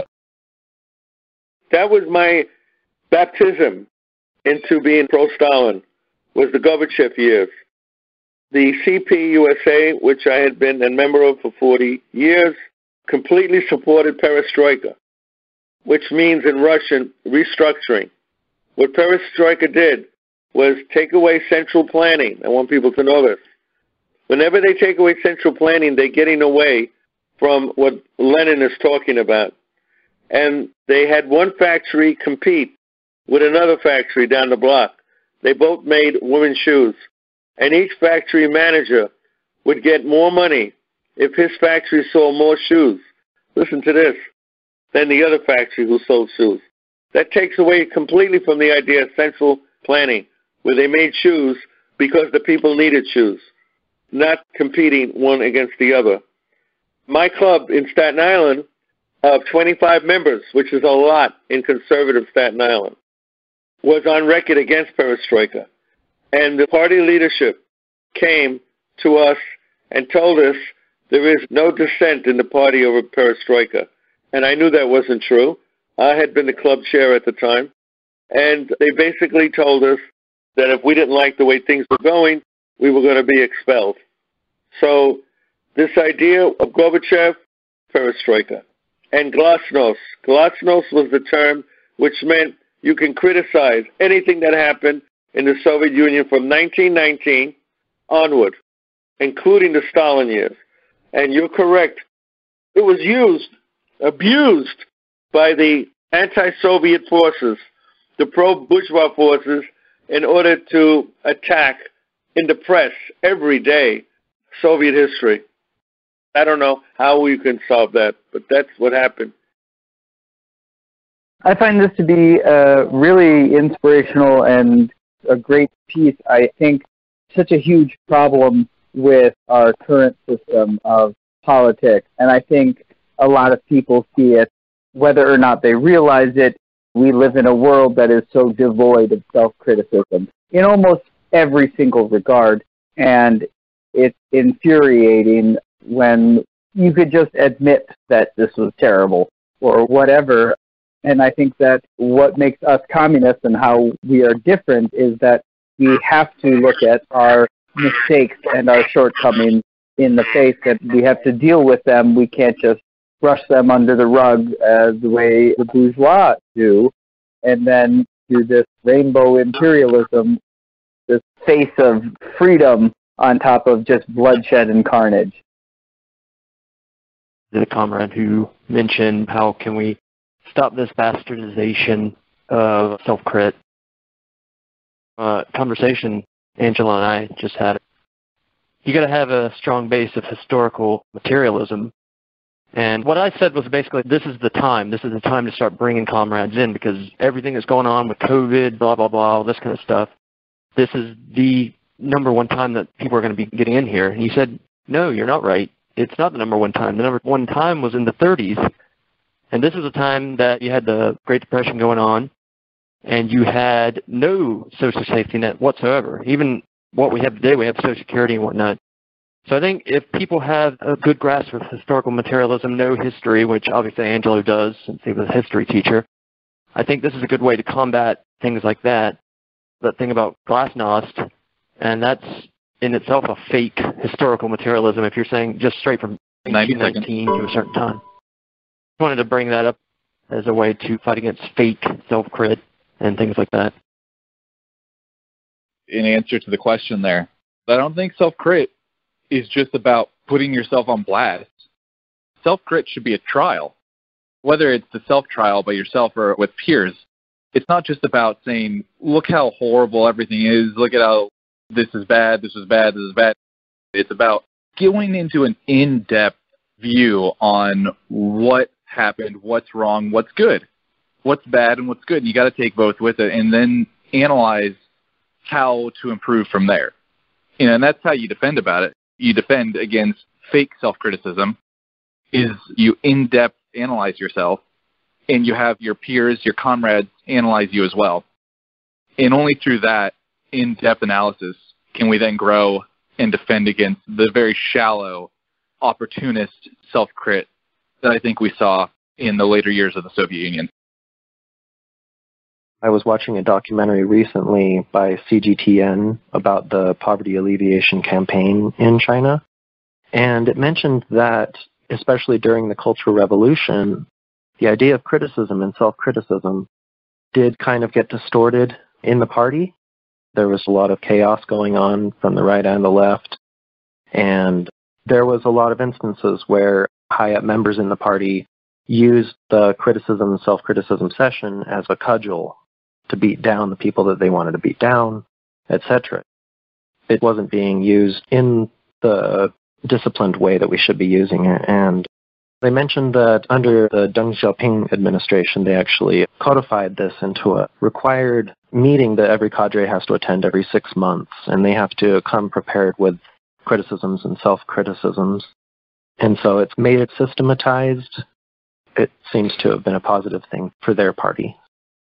That was my baptism into being pro-Stalin, was the Gorbachev years. The C P U S A, which I had been a member of for forty years, completely supported perestroika, which means in Russian, restructuring. What perestroika did was take away central planning. I want people to know this. Whenever they take away central planning, they're getting away from what Lenin is talking about. And they had one factory compete with another factory down the block. They both made women's shoes. And each factory manager would get more money if his factory sold more shoes. Listen to this. Than the other factory who sold shoes. That takes away completely from the idea of central planning, where they made shoes because the people needed shoes, not competing one against the other. My club in Staten Island, of twenty-five members, which is a lot in conservative Staten Island, was on record against perestroika. And the party leadership came to us and told us there is no dissent in the party over perestroika. And I knew that wasn't true. I had been the club chair at the time. And they basically told us that if we didn't like the way things were going, we were going to be expelled. So this idea of Gorbachev, perestroika, and glasnost. Glasnost was the term which meant you can criticize anything that happened in the Soviet Union from nineteen nineteen onward, including the Stalin years. And you're correct. It was used, abused by the anti-Soviet forces, the pro-bourgeois forces, in order to attack in the press every day Soviet history. I don't know how we can solve that, but that's what happened. I find this to be uh, really inspirational and a great piece. I think such a huge problem with our current system of politics, and I think a lot of people see it, whether or not they realize it. We live in a world that is so devoid of self-criticism in almost every single regard, and it's infuriating when you could just admit that this was terrible or whatever. And I think that what makes us communists and how we are different is that we have to look at our mistakes and our shortcomings in the face, that we have to deal with them. We can't just brush them under the rug as the way the bourgeois do, and then do this rainbow imperialism, this face of freedom on top of just bloodshed and carnage. The comrade who mentioned how can we stop this bastardization of self-crit. Uh, conversation Angela and I just had. You got to have a strong base of historical materialism. And what I said was basically, this is the time. This is the time to start bringing comrades in, because everything that's going on with COVID, blah, blah, blah, all this kind of stuff, this is the number one time that people are going to be getting in here. And he said, no, you're not right. It's not the number one time. The number one time was in the thirties. And this was a time that you had the Great Depression going on, and you had no social safety net whatsoever. Even what we have today, we have Social Security and whatnot. So I think if people have a good grasp of historical materialism, know history, which obviously Angelo does since he was a history teacher, I think this is a good way to combat things like that. That thing about glasnost, and that's in itself a fake historical materialism if you're saying just straight from nineteen nineteen to a certain time. I wanted to bring that up as a way to fight against fake self-crit and things like that. In answer to the question there, I don't think self-crit is just about putting yourself on blast. Self-crit should be a trial. Whether it's the self-trial by yourself or with peers, it's not just about saying, look how horrible everything is, look at how this is bad, this is bad, this is bad. It's about going into an in-depth view on what happened, what's wrong, what's good, what's bad, and what's good. You got to take both with it, and then analyze how to improve from there. You know, and that's how you defend about it. You defend against fake self-criticism. Is you in-depth analyze yourself, and you have your peers, your comrades analyze you as well. And only through that in-depth analysis can we then grow and defend against the very shallow, opportunist self-crit that I think we saw in the later years of the Soviet Union. I was watching a documentary recently by C G T N about the poverty alleviation campaign in China, and it mentioned that, especially during the Cultural Revolution, the idea of criticism and self-criticism did kind of get distorted in the party. There was a lot of chaos going on from the right and the left, and there was a lot of instances where high-up members in the party used the criticism and self-criticism session as a cudgel to beat down the people that they wanted to beat down, et cetera. It wasn't being used in the disciplined way that we should be using it. And they mentioned that under the Deng Xiaoping administration, they actually codified this into a required meeting that every cadre has to attend every six months, and they have to come prepared with criticisms and self-criticisms. And so it's made it systematized. It seems to have been a positive thing for their party.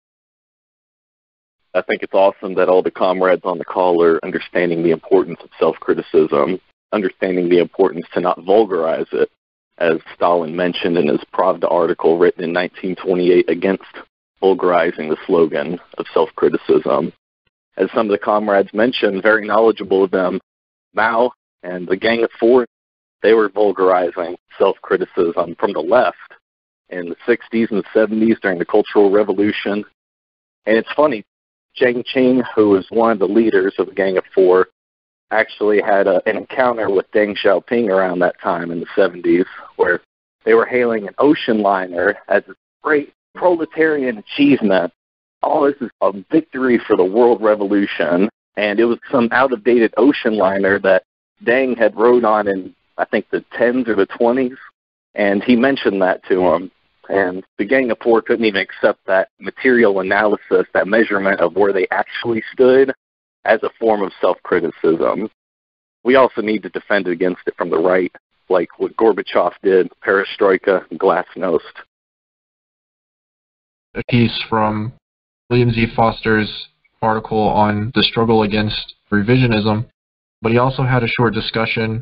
I think it's awesome that all the comrades on the call are understanding the importance of self-criticism, understanding the importance to not vulgarize it, as Stalin mentioned in his Pravda article written in nineteen twenty-eight against vulgarizing the slogan of self-criticism. As some of the comrades mentioned, very knowledgeable of them, Mao and the Gang of Four, they were vulgarizing self-criticism from the left in the sixties and seventies during the Cultural Revolution. And it's funny, Jiang Qing, who was one of the leaders of the Gang of Four, actually had a, an encounter with Deng Xiaoping around that time in the seventies, where they were hailing an ocean liner as a great proletarian achievement. All this is a victory for the world revolution. And it was some out-of-dated ocean liner that Deng had rode on in, I think, the tens or the twenties. And he mentioned that to him. And the Gang of Four couldn't even accept that material analysis, that measurement of where they actually stood as a form of self-criticism. We also need to defend against it from the right, like what Gorbachev did, Perestroika, and Glasnost. A piece from William Z. Foster's article on the struggle against revisionism, but he also had a short discussion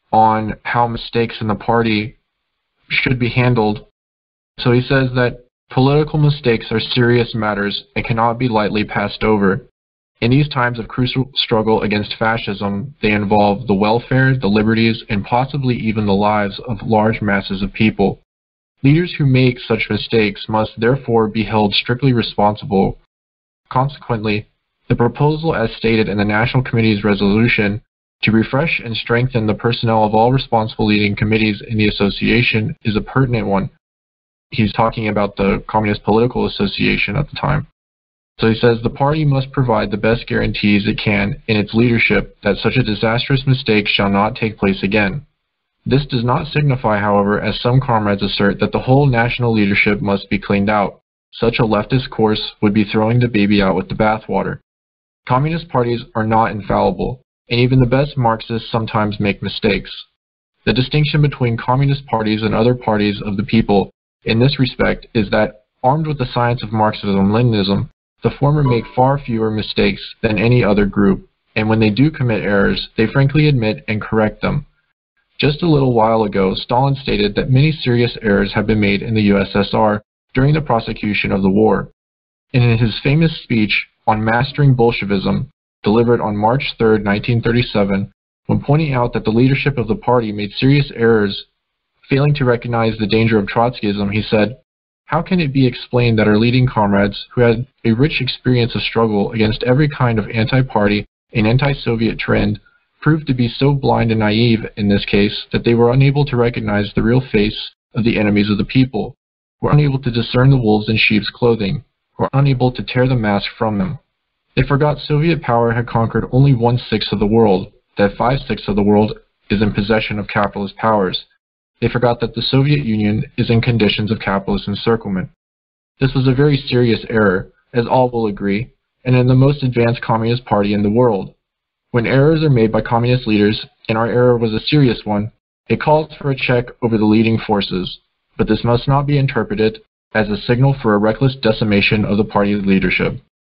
on how mistakes in the party should be handled. So he says that political mistakes are serious matters and cannot be lightly passed over. In these times of crucial struggle against fascism, they involve the welfare, the liberties, and possibly even the lives of large masses of people. Leaders who make such mistakes must therefore be held strictly responsible. Consequently, the proposal as stated in the National Committee's resolution to refresh and strengthen the personnel of all responsible leading committees in the association is a pertinent one. He's talking about the Communist Political Association at the time. So he says the party must provide the best guarantees it can in its leadership that such a disastrous mistake shall not take place again. This does not signify, however, as some comrades assert, that the whole national leadership must be cleaned out. Such a leftist course would be throwing the baby out with the bathwater. Communist parties are not infallible, and even the best Marxists sometimes make mistakes. The distinction between communist parties and other parties of the people in this respect is that, armed with the science of Marxism-Leninism, the former make far fewer mistakes than any other group, and when they do commit errors, they frankly admit and correct them. Just a little while ago, Stalin stated that many serious errors have been made in the U S S R during the prosecution of the war. And in his famous speech on Mastering Bolshevism, delivered on March third, nineteen thirty-seven, when pointing out that the leadership of the party made serious errors, failing to recognize the danger of Trotskyism, he said, "How can it be explained that our leading comrades, who had a rich experience of struggle against every kind of anti-party and anti-Soviet trend, proved to be so blind and naive in this case that they were unable to recognize the real face of the enemies of the people, were unable to discern the wolves in sheep's clothing, were unable to tear the mask from them. They forgot Soviet power had conquered only one-sixth of the world, that five-sixths of the world is in possession of capitalist powers. They forgot that the Soviet Union is in conditions of capitalist encirclement. This was a very serious error, as all will agree, and in the most advanced communist party in the world. When errors are made by communist leaders, and our error was a serious one, it calls for a check over the leading forces, but this must not be interpreted as a signal for a reckless decimation of the party's leadership."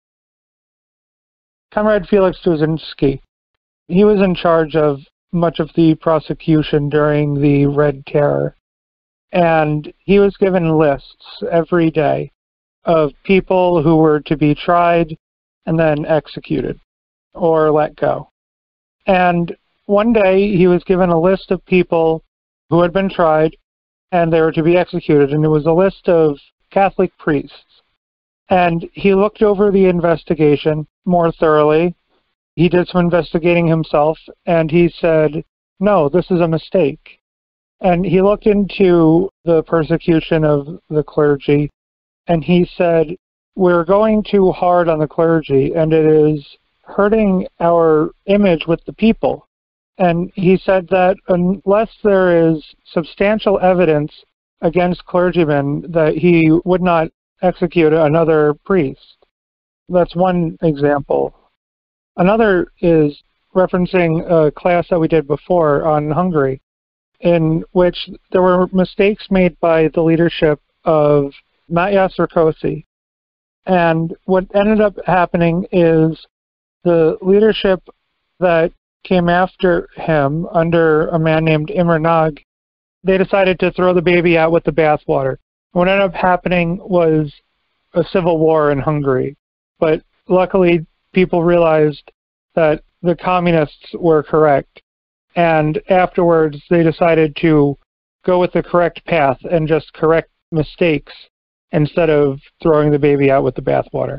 Comrade Felix Dzerzhinsky, he was in charge of much of the prosecution during the Red Terror, and he was given lists every day of people who were to be tried and then executed or let go. And one day he was given a list of people who had been tried and they were to be executed, and it was a list of Catholic priests. And he looked over the investigation more thoroughly. He did some investigating himself, and he said, "No, this is a mistake." And he looked into the persecution of the clergy, and he said, "We're going too hard on the clergy, and it is hurting our image with the people." And he said that unless there is substantial evidence against clergymen, that he would not execute another priest. That's one example. Another is referencing a class that we did before on Hungary, in which there were mistakes made by the leadership of Mátyás Rákosi. And what ended up happening is the leadership that came after him under a man named Imre Nagy, they decided to throw the baby out with the bathwater. What ended up happening was a civil war in Hungary. But luckily, people realized that the communists were correct. And afterwards, they decided to go with the correct path and just correct mistakes instead of throwing the baby out with the bathwater.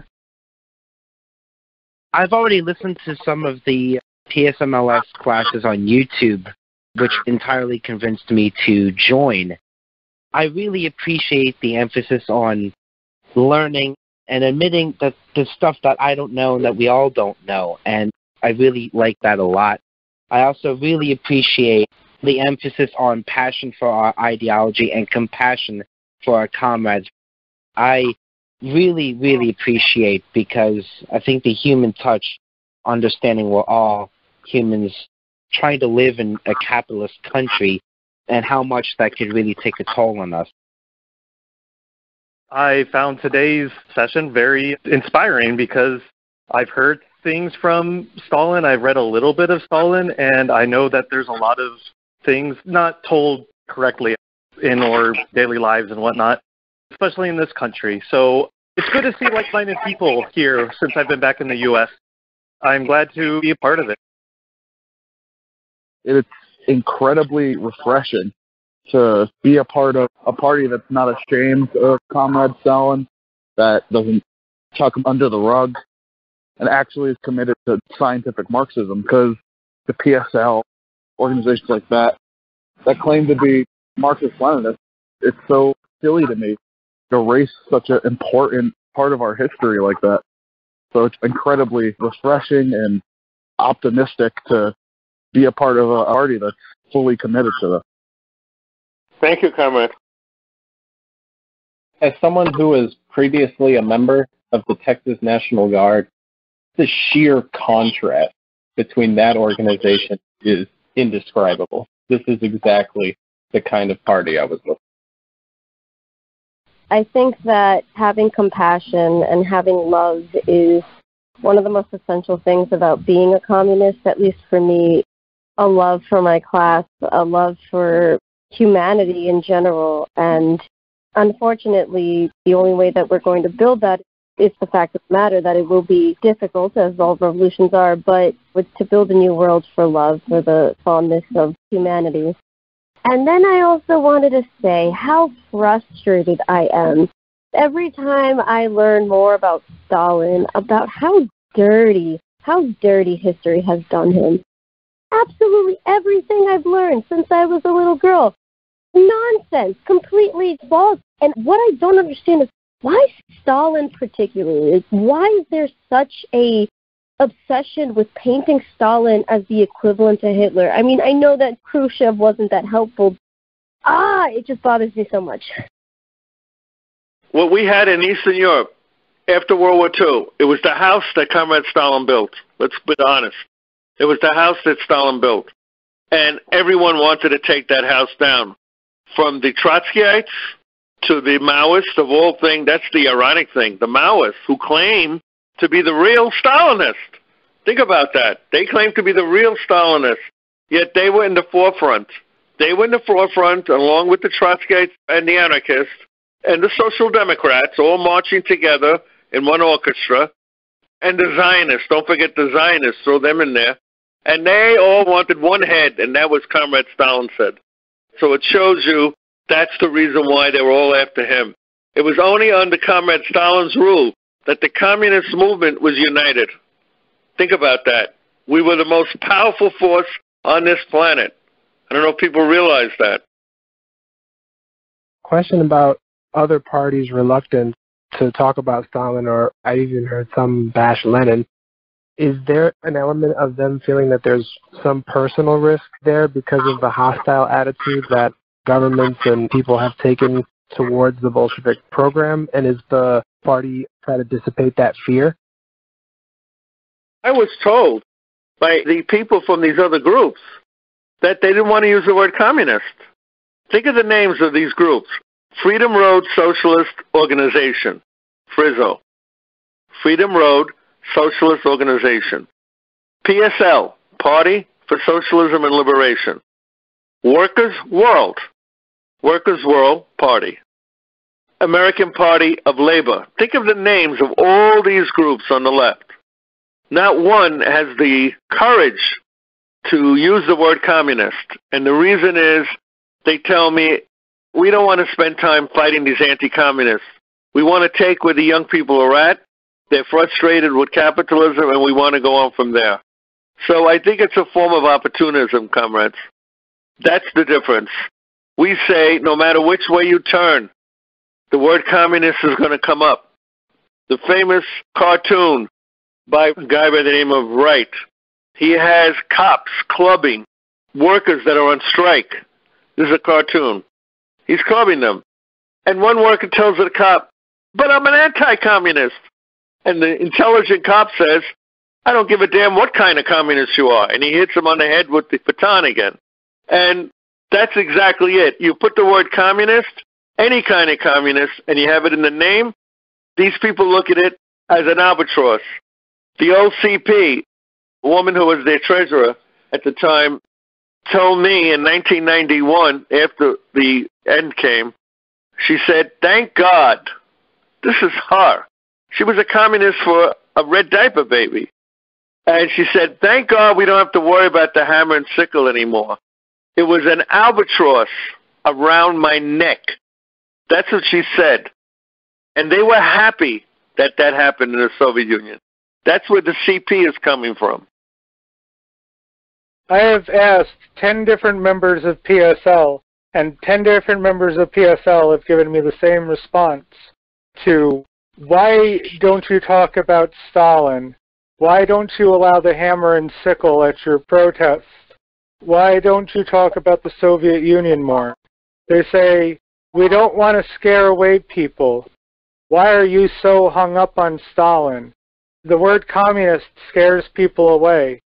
I've already listened to some of the T S M L S classes on YouTube, which entirely convinced me to join. I really appreciate the emphasis on learning and admitting that there's stuff that I don't know and that we all don't know. And I really like that a lot. I also really appreciate the emphasis on passion for our ideology and compassion for our comrades. I really, really appreciate, because I think the human touch, understanding we're all humans trying to live in a capitalist country and how much that could really take a toll on us. I found today's session very inspiring because I've heard things from Stalin. I've read a little bit of Stalin, and I know that there's a lot of things not told correctly in our daily lives and whatnot, especially in this country. So it's good to see like-minded people here since I've been back in the U S. I'm glad to be a part of it. It's incredibly refreshing to be a part of a party that's not ashamed of Comrade Stalin, that doesn't tuck him under the rug, and actually is committed to scientific Marxism, because the P S L, organizations like that, that claim to be Marxist-Leninists, it's so silly to me to erase such an important part of our history like that. So it's incredibly refreshing and optimistic to be a part of a party that's fully committed to that. Thank you, comrade. As someone who was previously a member of the Texas National Guard, the sheer contrast between that organization is indescribable. This is exactly the kind of party I was looking for. I think that having compassion and having love is one of the most essential things about being a communist, at least for me. A love for my class, a love for humanity in general. And unfortunately, the only way that we're going to build that is the fact of the matter that it will be difficult, as all revolutions are, but it's to build a new world for love, for the fondness of humanity. And then I also wanted to say how frustrated I am every time I learn more about Stalin, about how dirty, how dirty history has done him. Absolutely everything I've learned since I was a little girl. Nonsense, completely false. And what I don't understand is why Stalin particularly? Why is there such a obsession with painting Stalin as the equivalent to Hitler? I mean, I know that Khrushchev wasn't that helpful. Ah, it just bothers me so much. What we had in Eastern Europe after World War Two, it was the house that Comrade Stalin built. Let's be honest. It was the house that Stalin built. And everyone wanted to take that house down. From the Trotskyites to the Maoists, of all things, that's the ironic thing. The Maoists, who claim to be the real Stalinists. Think about that. They claim to be the real Stalinists, yet they were in the forefront. They were in the forefront, along with the Trotskyites and the anarchists and the Social Democrats, all marching together in one orchestra, and the Zionists. Don't forget the Zionists, throw them in there. And they all wanted one head, and that was Comrade Stalin said. So it shows you that's the reason why they were all after him. It was only under Comrade Stalin's rule that the communist movement was united. Think about that. We were the most powerful force on this planet. I don't know if people realize that. Question about other parties' reluctance to talk about Stalin, or I even heard some bash Lenin. Is there an element of them feeling that there's some personal risk there because of the hostile attitude that governments and people have taken towards the Bolshevik program? And is the party trying to dissipate that fear? I was told by the people from these other groups that they didn't want to use the word communist. Think of the names of these groups. Freedom Road Socialist Organization, Frizzo. Freedom Road Socialist Organization. P S L, Party for Socialism and Liberation. Workers' World, Workers' World Party. American Party of Labor. Think of the names of all these groups on the left. Not one has the courage to use the word communist. And the reason is they tell me, we don't want to spend time fighting these anti-communists. We want to take where the young people are at. They're frustrated with capitalism, and we want to go on from there. So I think it's a form of opportunism, comrades. That's the difference. We say, no matter which way you turn, the word communist is going to come up. The famous cartoon by a guy by the name of Wright. He has cops clubbing workers that are on strike. This is a cartoon. He's clubbing them. And one worker tells the cop, but I'm an anti-communist. And the intelligent cop says, I don't give a damn what kind of communist you are. And he hits him on the head with the baton again. And that's exactly it. You put the word communist, any kind of communist, and you have it in the name, these people look at it as an albatross. The O C P, a woman who was their treasurer at the time, told me in nineteen ninety-one, after the end came, she said, thank God, this is her. She was a communist for a red diaper baby. And she said, thank God we don't have to worry about the hammer and sickle anymore. It was an albatross around my neck. That's what she said. And they were happy that that happened in the Soviet Union. That's where the C P is coming from. I have asked ten different members of P S L, and ten different members of P S L have given me the same response to, why don't you talk about Stalin? Why don't you allow the hammer and sickle at your protest? Why don't you talk about the Soviet Union more? They say, we don't want to scare away people. Why are you so hung up on Stalin? The word communist scares people away.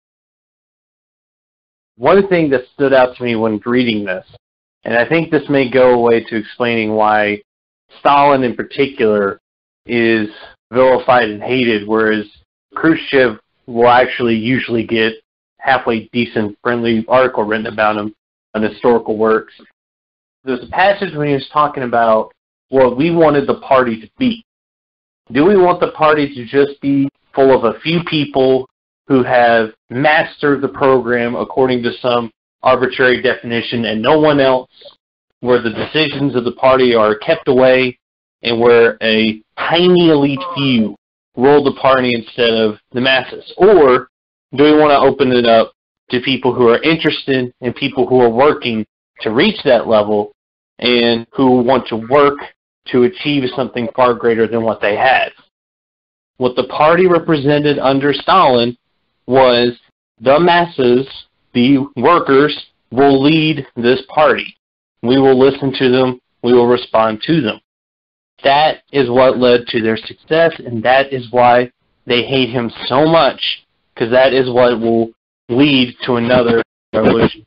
One thing that stood out to me when reading this, and I think this may go away to explaining why Stalin in particular is vilified and hated, whereas Khrushchev will actually usually get halfway decent, friendly article written about him on historical works. There's a passage when he was talking about what we wanted the party to be. Do we want the party to just be full of a few people who have mastered the program according to some arbitrary definition and no one else, where the decisions of the party are kept away and where a tiny elite few rule the party instead of the masses? Or do we want to open it up to people who are interested and people who are working to reach that level and who want to work to achieve something far greater than what they had? What the party represented under Stalin was the masses, the workers, will lead this party. We will listen to them. We will respond to them. That is what led to their success, and that is why they hate him so much, because that is what will lead to another revolution.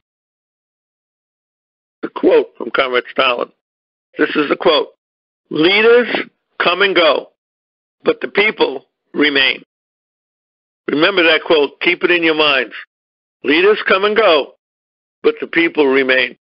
The quote from Comrade Stalin. This is the quote. Leaders come and go, but the people remain. Remember that quote. Keep it in your minds. Leaders come and go, but the people remain.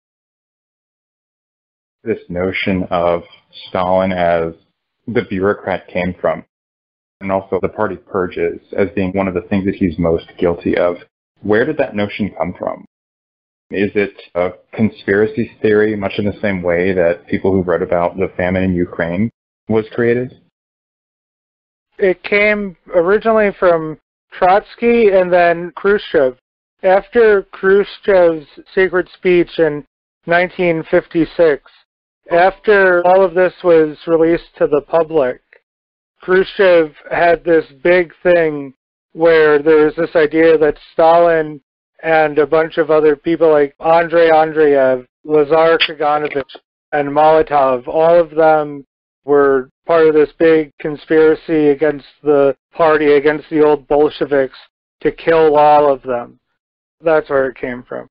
This notion of Stalin as the bureaucrat came from, and also the party purges as being one of the things that he's most guilty of. Where did that notion come from? Is it a conspiracy theory, much in the same way that people who wrote about the famine in Ukraine was created? It came originally from Trotsky and then Khrushchev. After Khrushchev's secret speech in nineteen fifty-six, after all of this was released to the public, Khrushchev had this big thing where there was this idea that Stalin and a bunch of other people like Andrei Andreev, Lazar Kaganovich, and Molotov, all of them were part of this big conspiracy against the party, against the old Bolsheviks, to kill all of them. That's where it came from.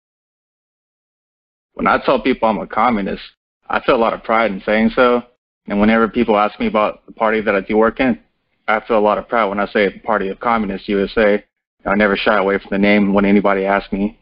When I tell people I'm a communist, I feel a lot of pride in saying so. And whenever people ask me about the party that I do work in, I feel a lot of pride when I say the Party of Communists U S A. I never shy away from the name when anybody asks me.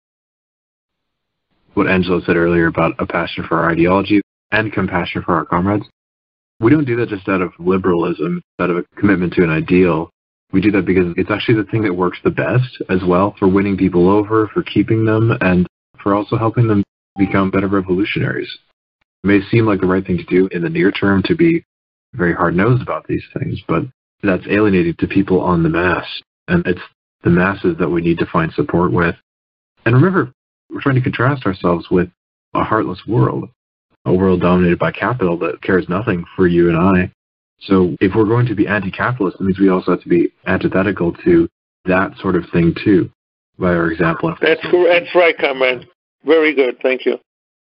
What Angelo said earlier about a passion for our ideology and compassion for our comrades, we don't do that just out of liberalism, out of a commitment to an ideal. We do that because it's actually the thing that works the best as well for winning people over, for keeping them, and for also helping them become better revolutionaries. It may seem like the right thing to do in the near term to be very hard-nosed about these things, but that's alienating to people en masse, and it's the masses that we need to find support with. And remember, we're trying to contrast ourselves with a heartless world. a world dominated by capital that cares nothing for you and I. So if we're going to be anti-capitalist, it means we also have to be antithetical to that sort of thing too, by our example. That's that's right, comrade. Very good. Thank you.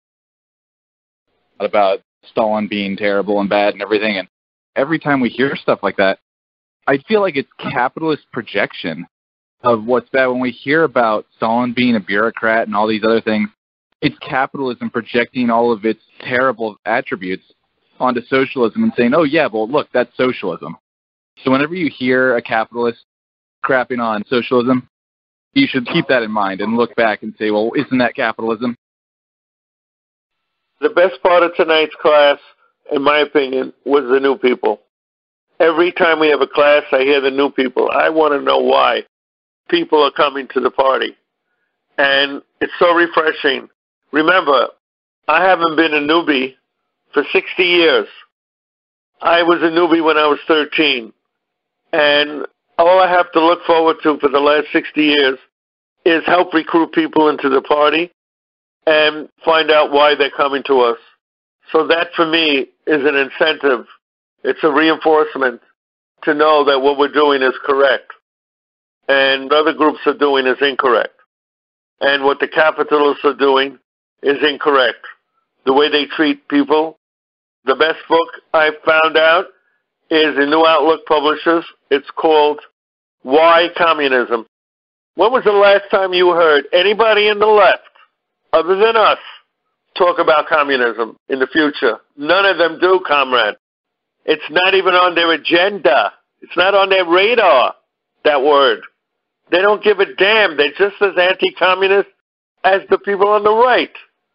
About Stalin being terrible and bad and everything, and every time we hear stuff like that, I feel like it's capitalist projection of what's bad. When we hear about Stalin being a bureaucrat and all these other things, it's capitalism projecting all of its terrible attributes onto socialism and saying, oh yeah, well look, that's socialism. So whenever you hear a capitalist crapping on socialism, you should keep that in mind and look back and say, well, isn't that capitalism? The best part of tonight's class, in my opinion, was the new people. Every time we have a class, I hear the new people. I want to know why people are coming to the party. And it's so refreshing. Remember, I haven't been a newbie for sixty years. I was a newbie when I was thirteen. And all I have to look forward to for the last sixty years is help recruit people into the party and find out why they're coming to us. So that, for me, is an incentive. It's a reinforcement to know that what we're doing is correct and other groups are doing is incorrect. And what the capitalists are doing is incorrect. The way they treat people. The best book I found out is in New Outlook Publishers. It's called Why Communism? When was the last time you heard anybody in the left, other than us, talk about communism in the future? None of them do, comrade. It's not even on their agenda. It's not on their radar, that word. They don't give a damn. They're just as anti-communist as the people on the right.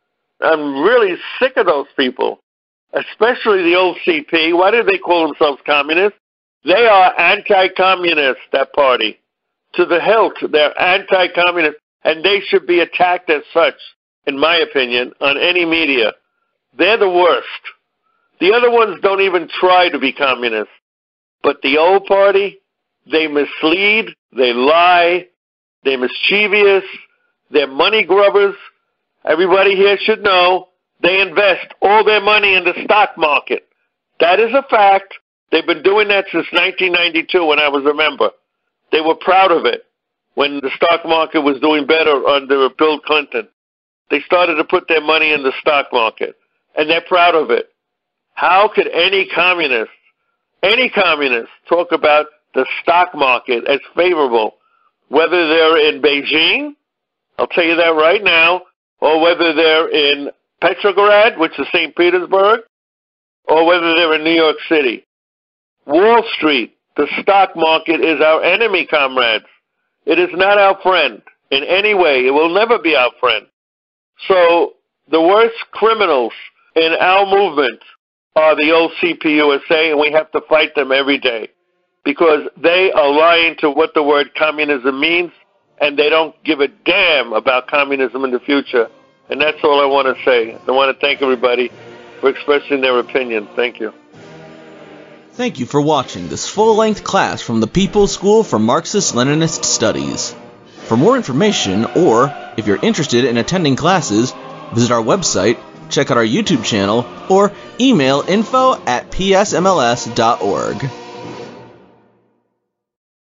I'm really sick of those people, especially the old C P. Why do they call themselves communists? They are anti-communist, that party. To the hilt, they're anti-communist, and they should be attacked as such, in my opinion, on any media. They're the worst. The other ones don't even try to be communist. But the old party, they mislead, they lie, they're mischievous, they're money grubbers. Everybody here should know they invest all their money in the stock market. That is a fact. They've been doing that since nineteen ninety-two when I was a member. They were proud of it when the stock market was doing better under Bill Clinton. They started to put their money in the stock market, and they're proud of it. How could any communist, any communist, talk about the stock market as favorable, whether they're in Beijing, I'll tell you that right now, or whether they're in Petrograd, which is Saint Petersburg, or whether they're in New York City? Wall Street, the stock market, is our enemy, comrades. It is not our friend in any way. It will never be our friend. So the worst criminals in our movement are the old C P U S A, and we have to fight them every day because they are lying to what the word communism means, and they don't give a damn about communism in the future. And that's all I want to say. I want to thank everybody for expressing their opinion. Thank you. Thank you for watching this full-length class from the People's School for Marxist-Leninist Studies. For more information, or if you're interested in attending classes, visit our website, check out our YouTube channel, or email info at p s m l s dot org.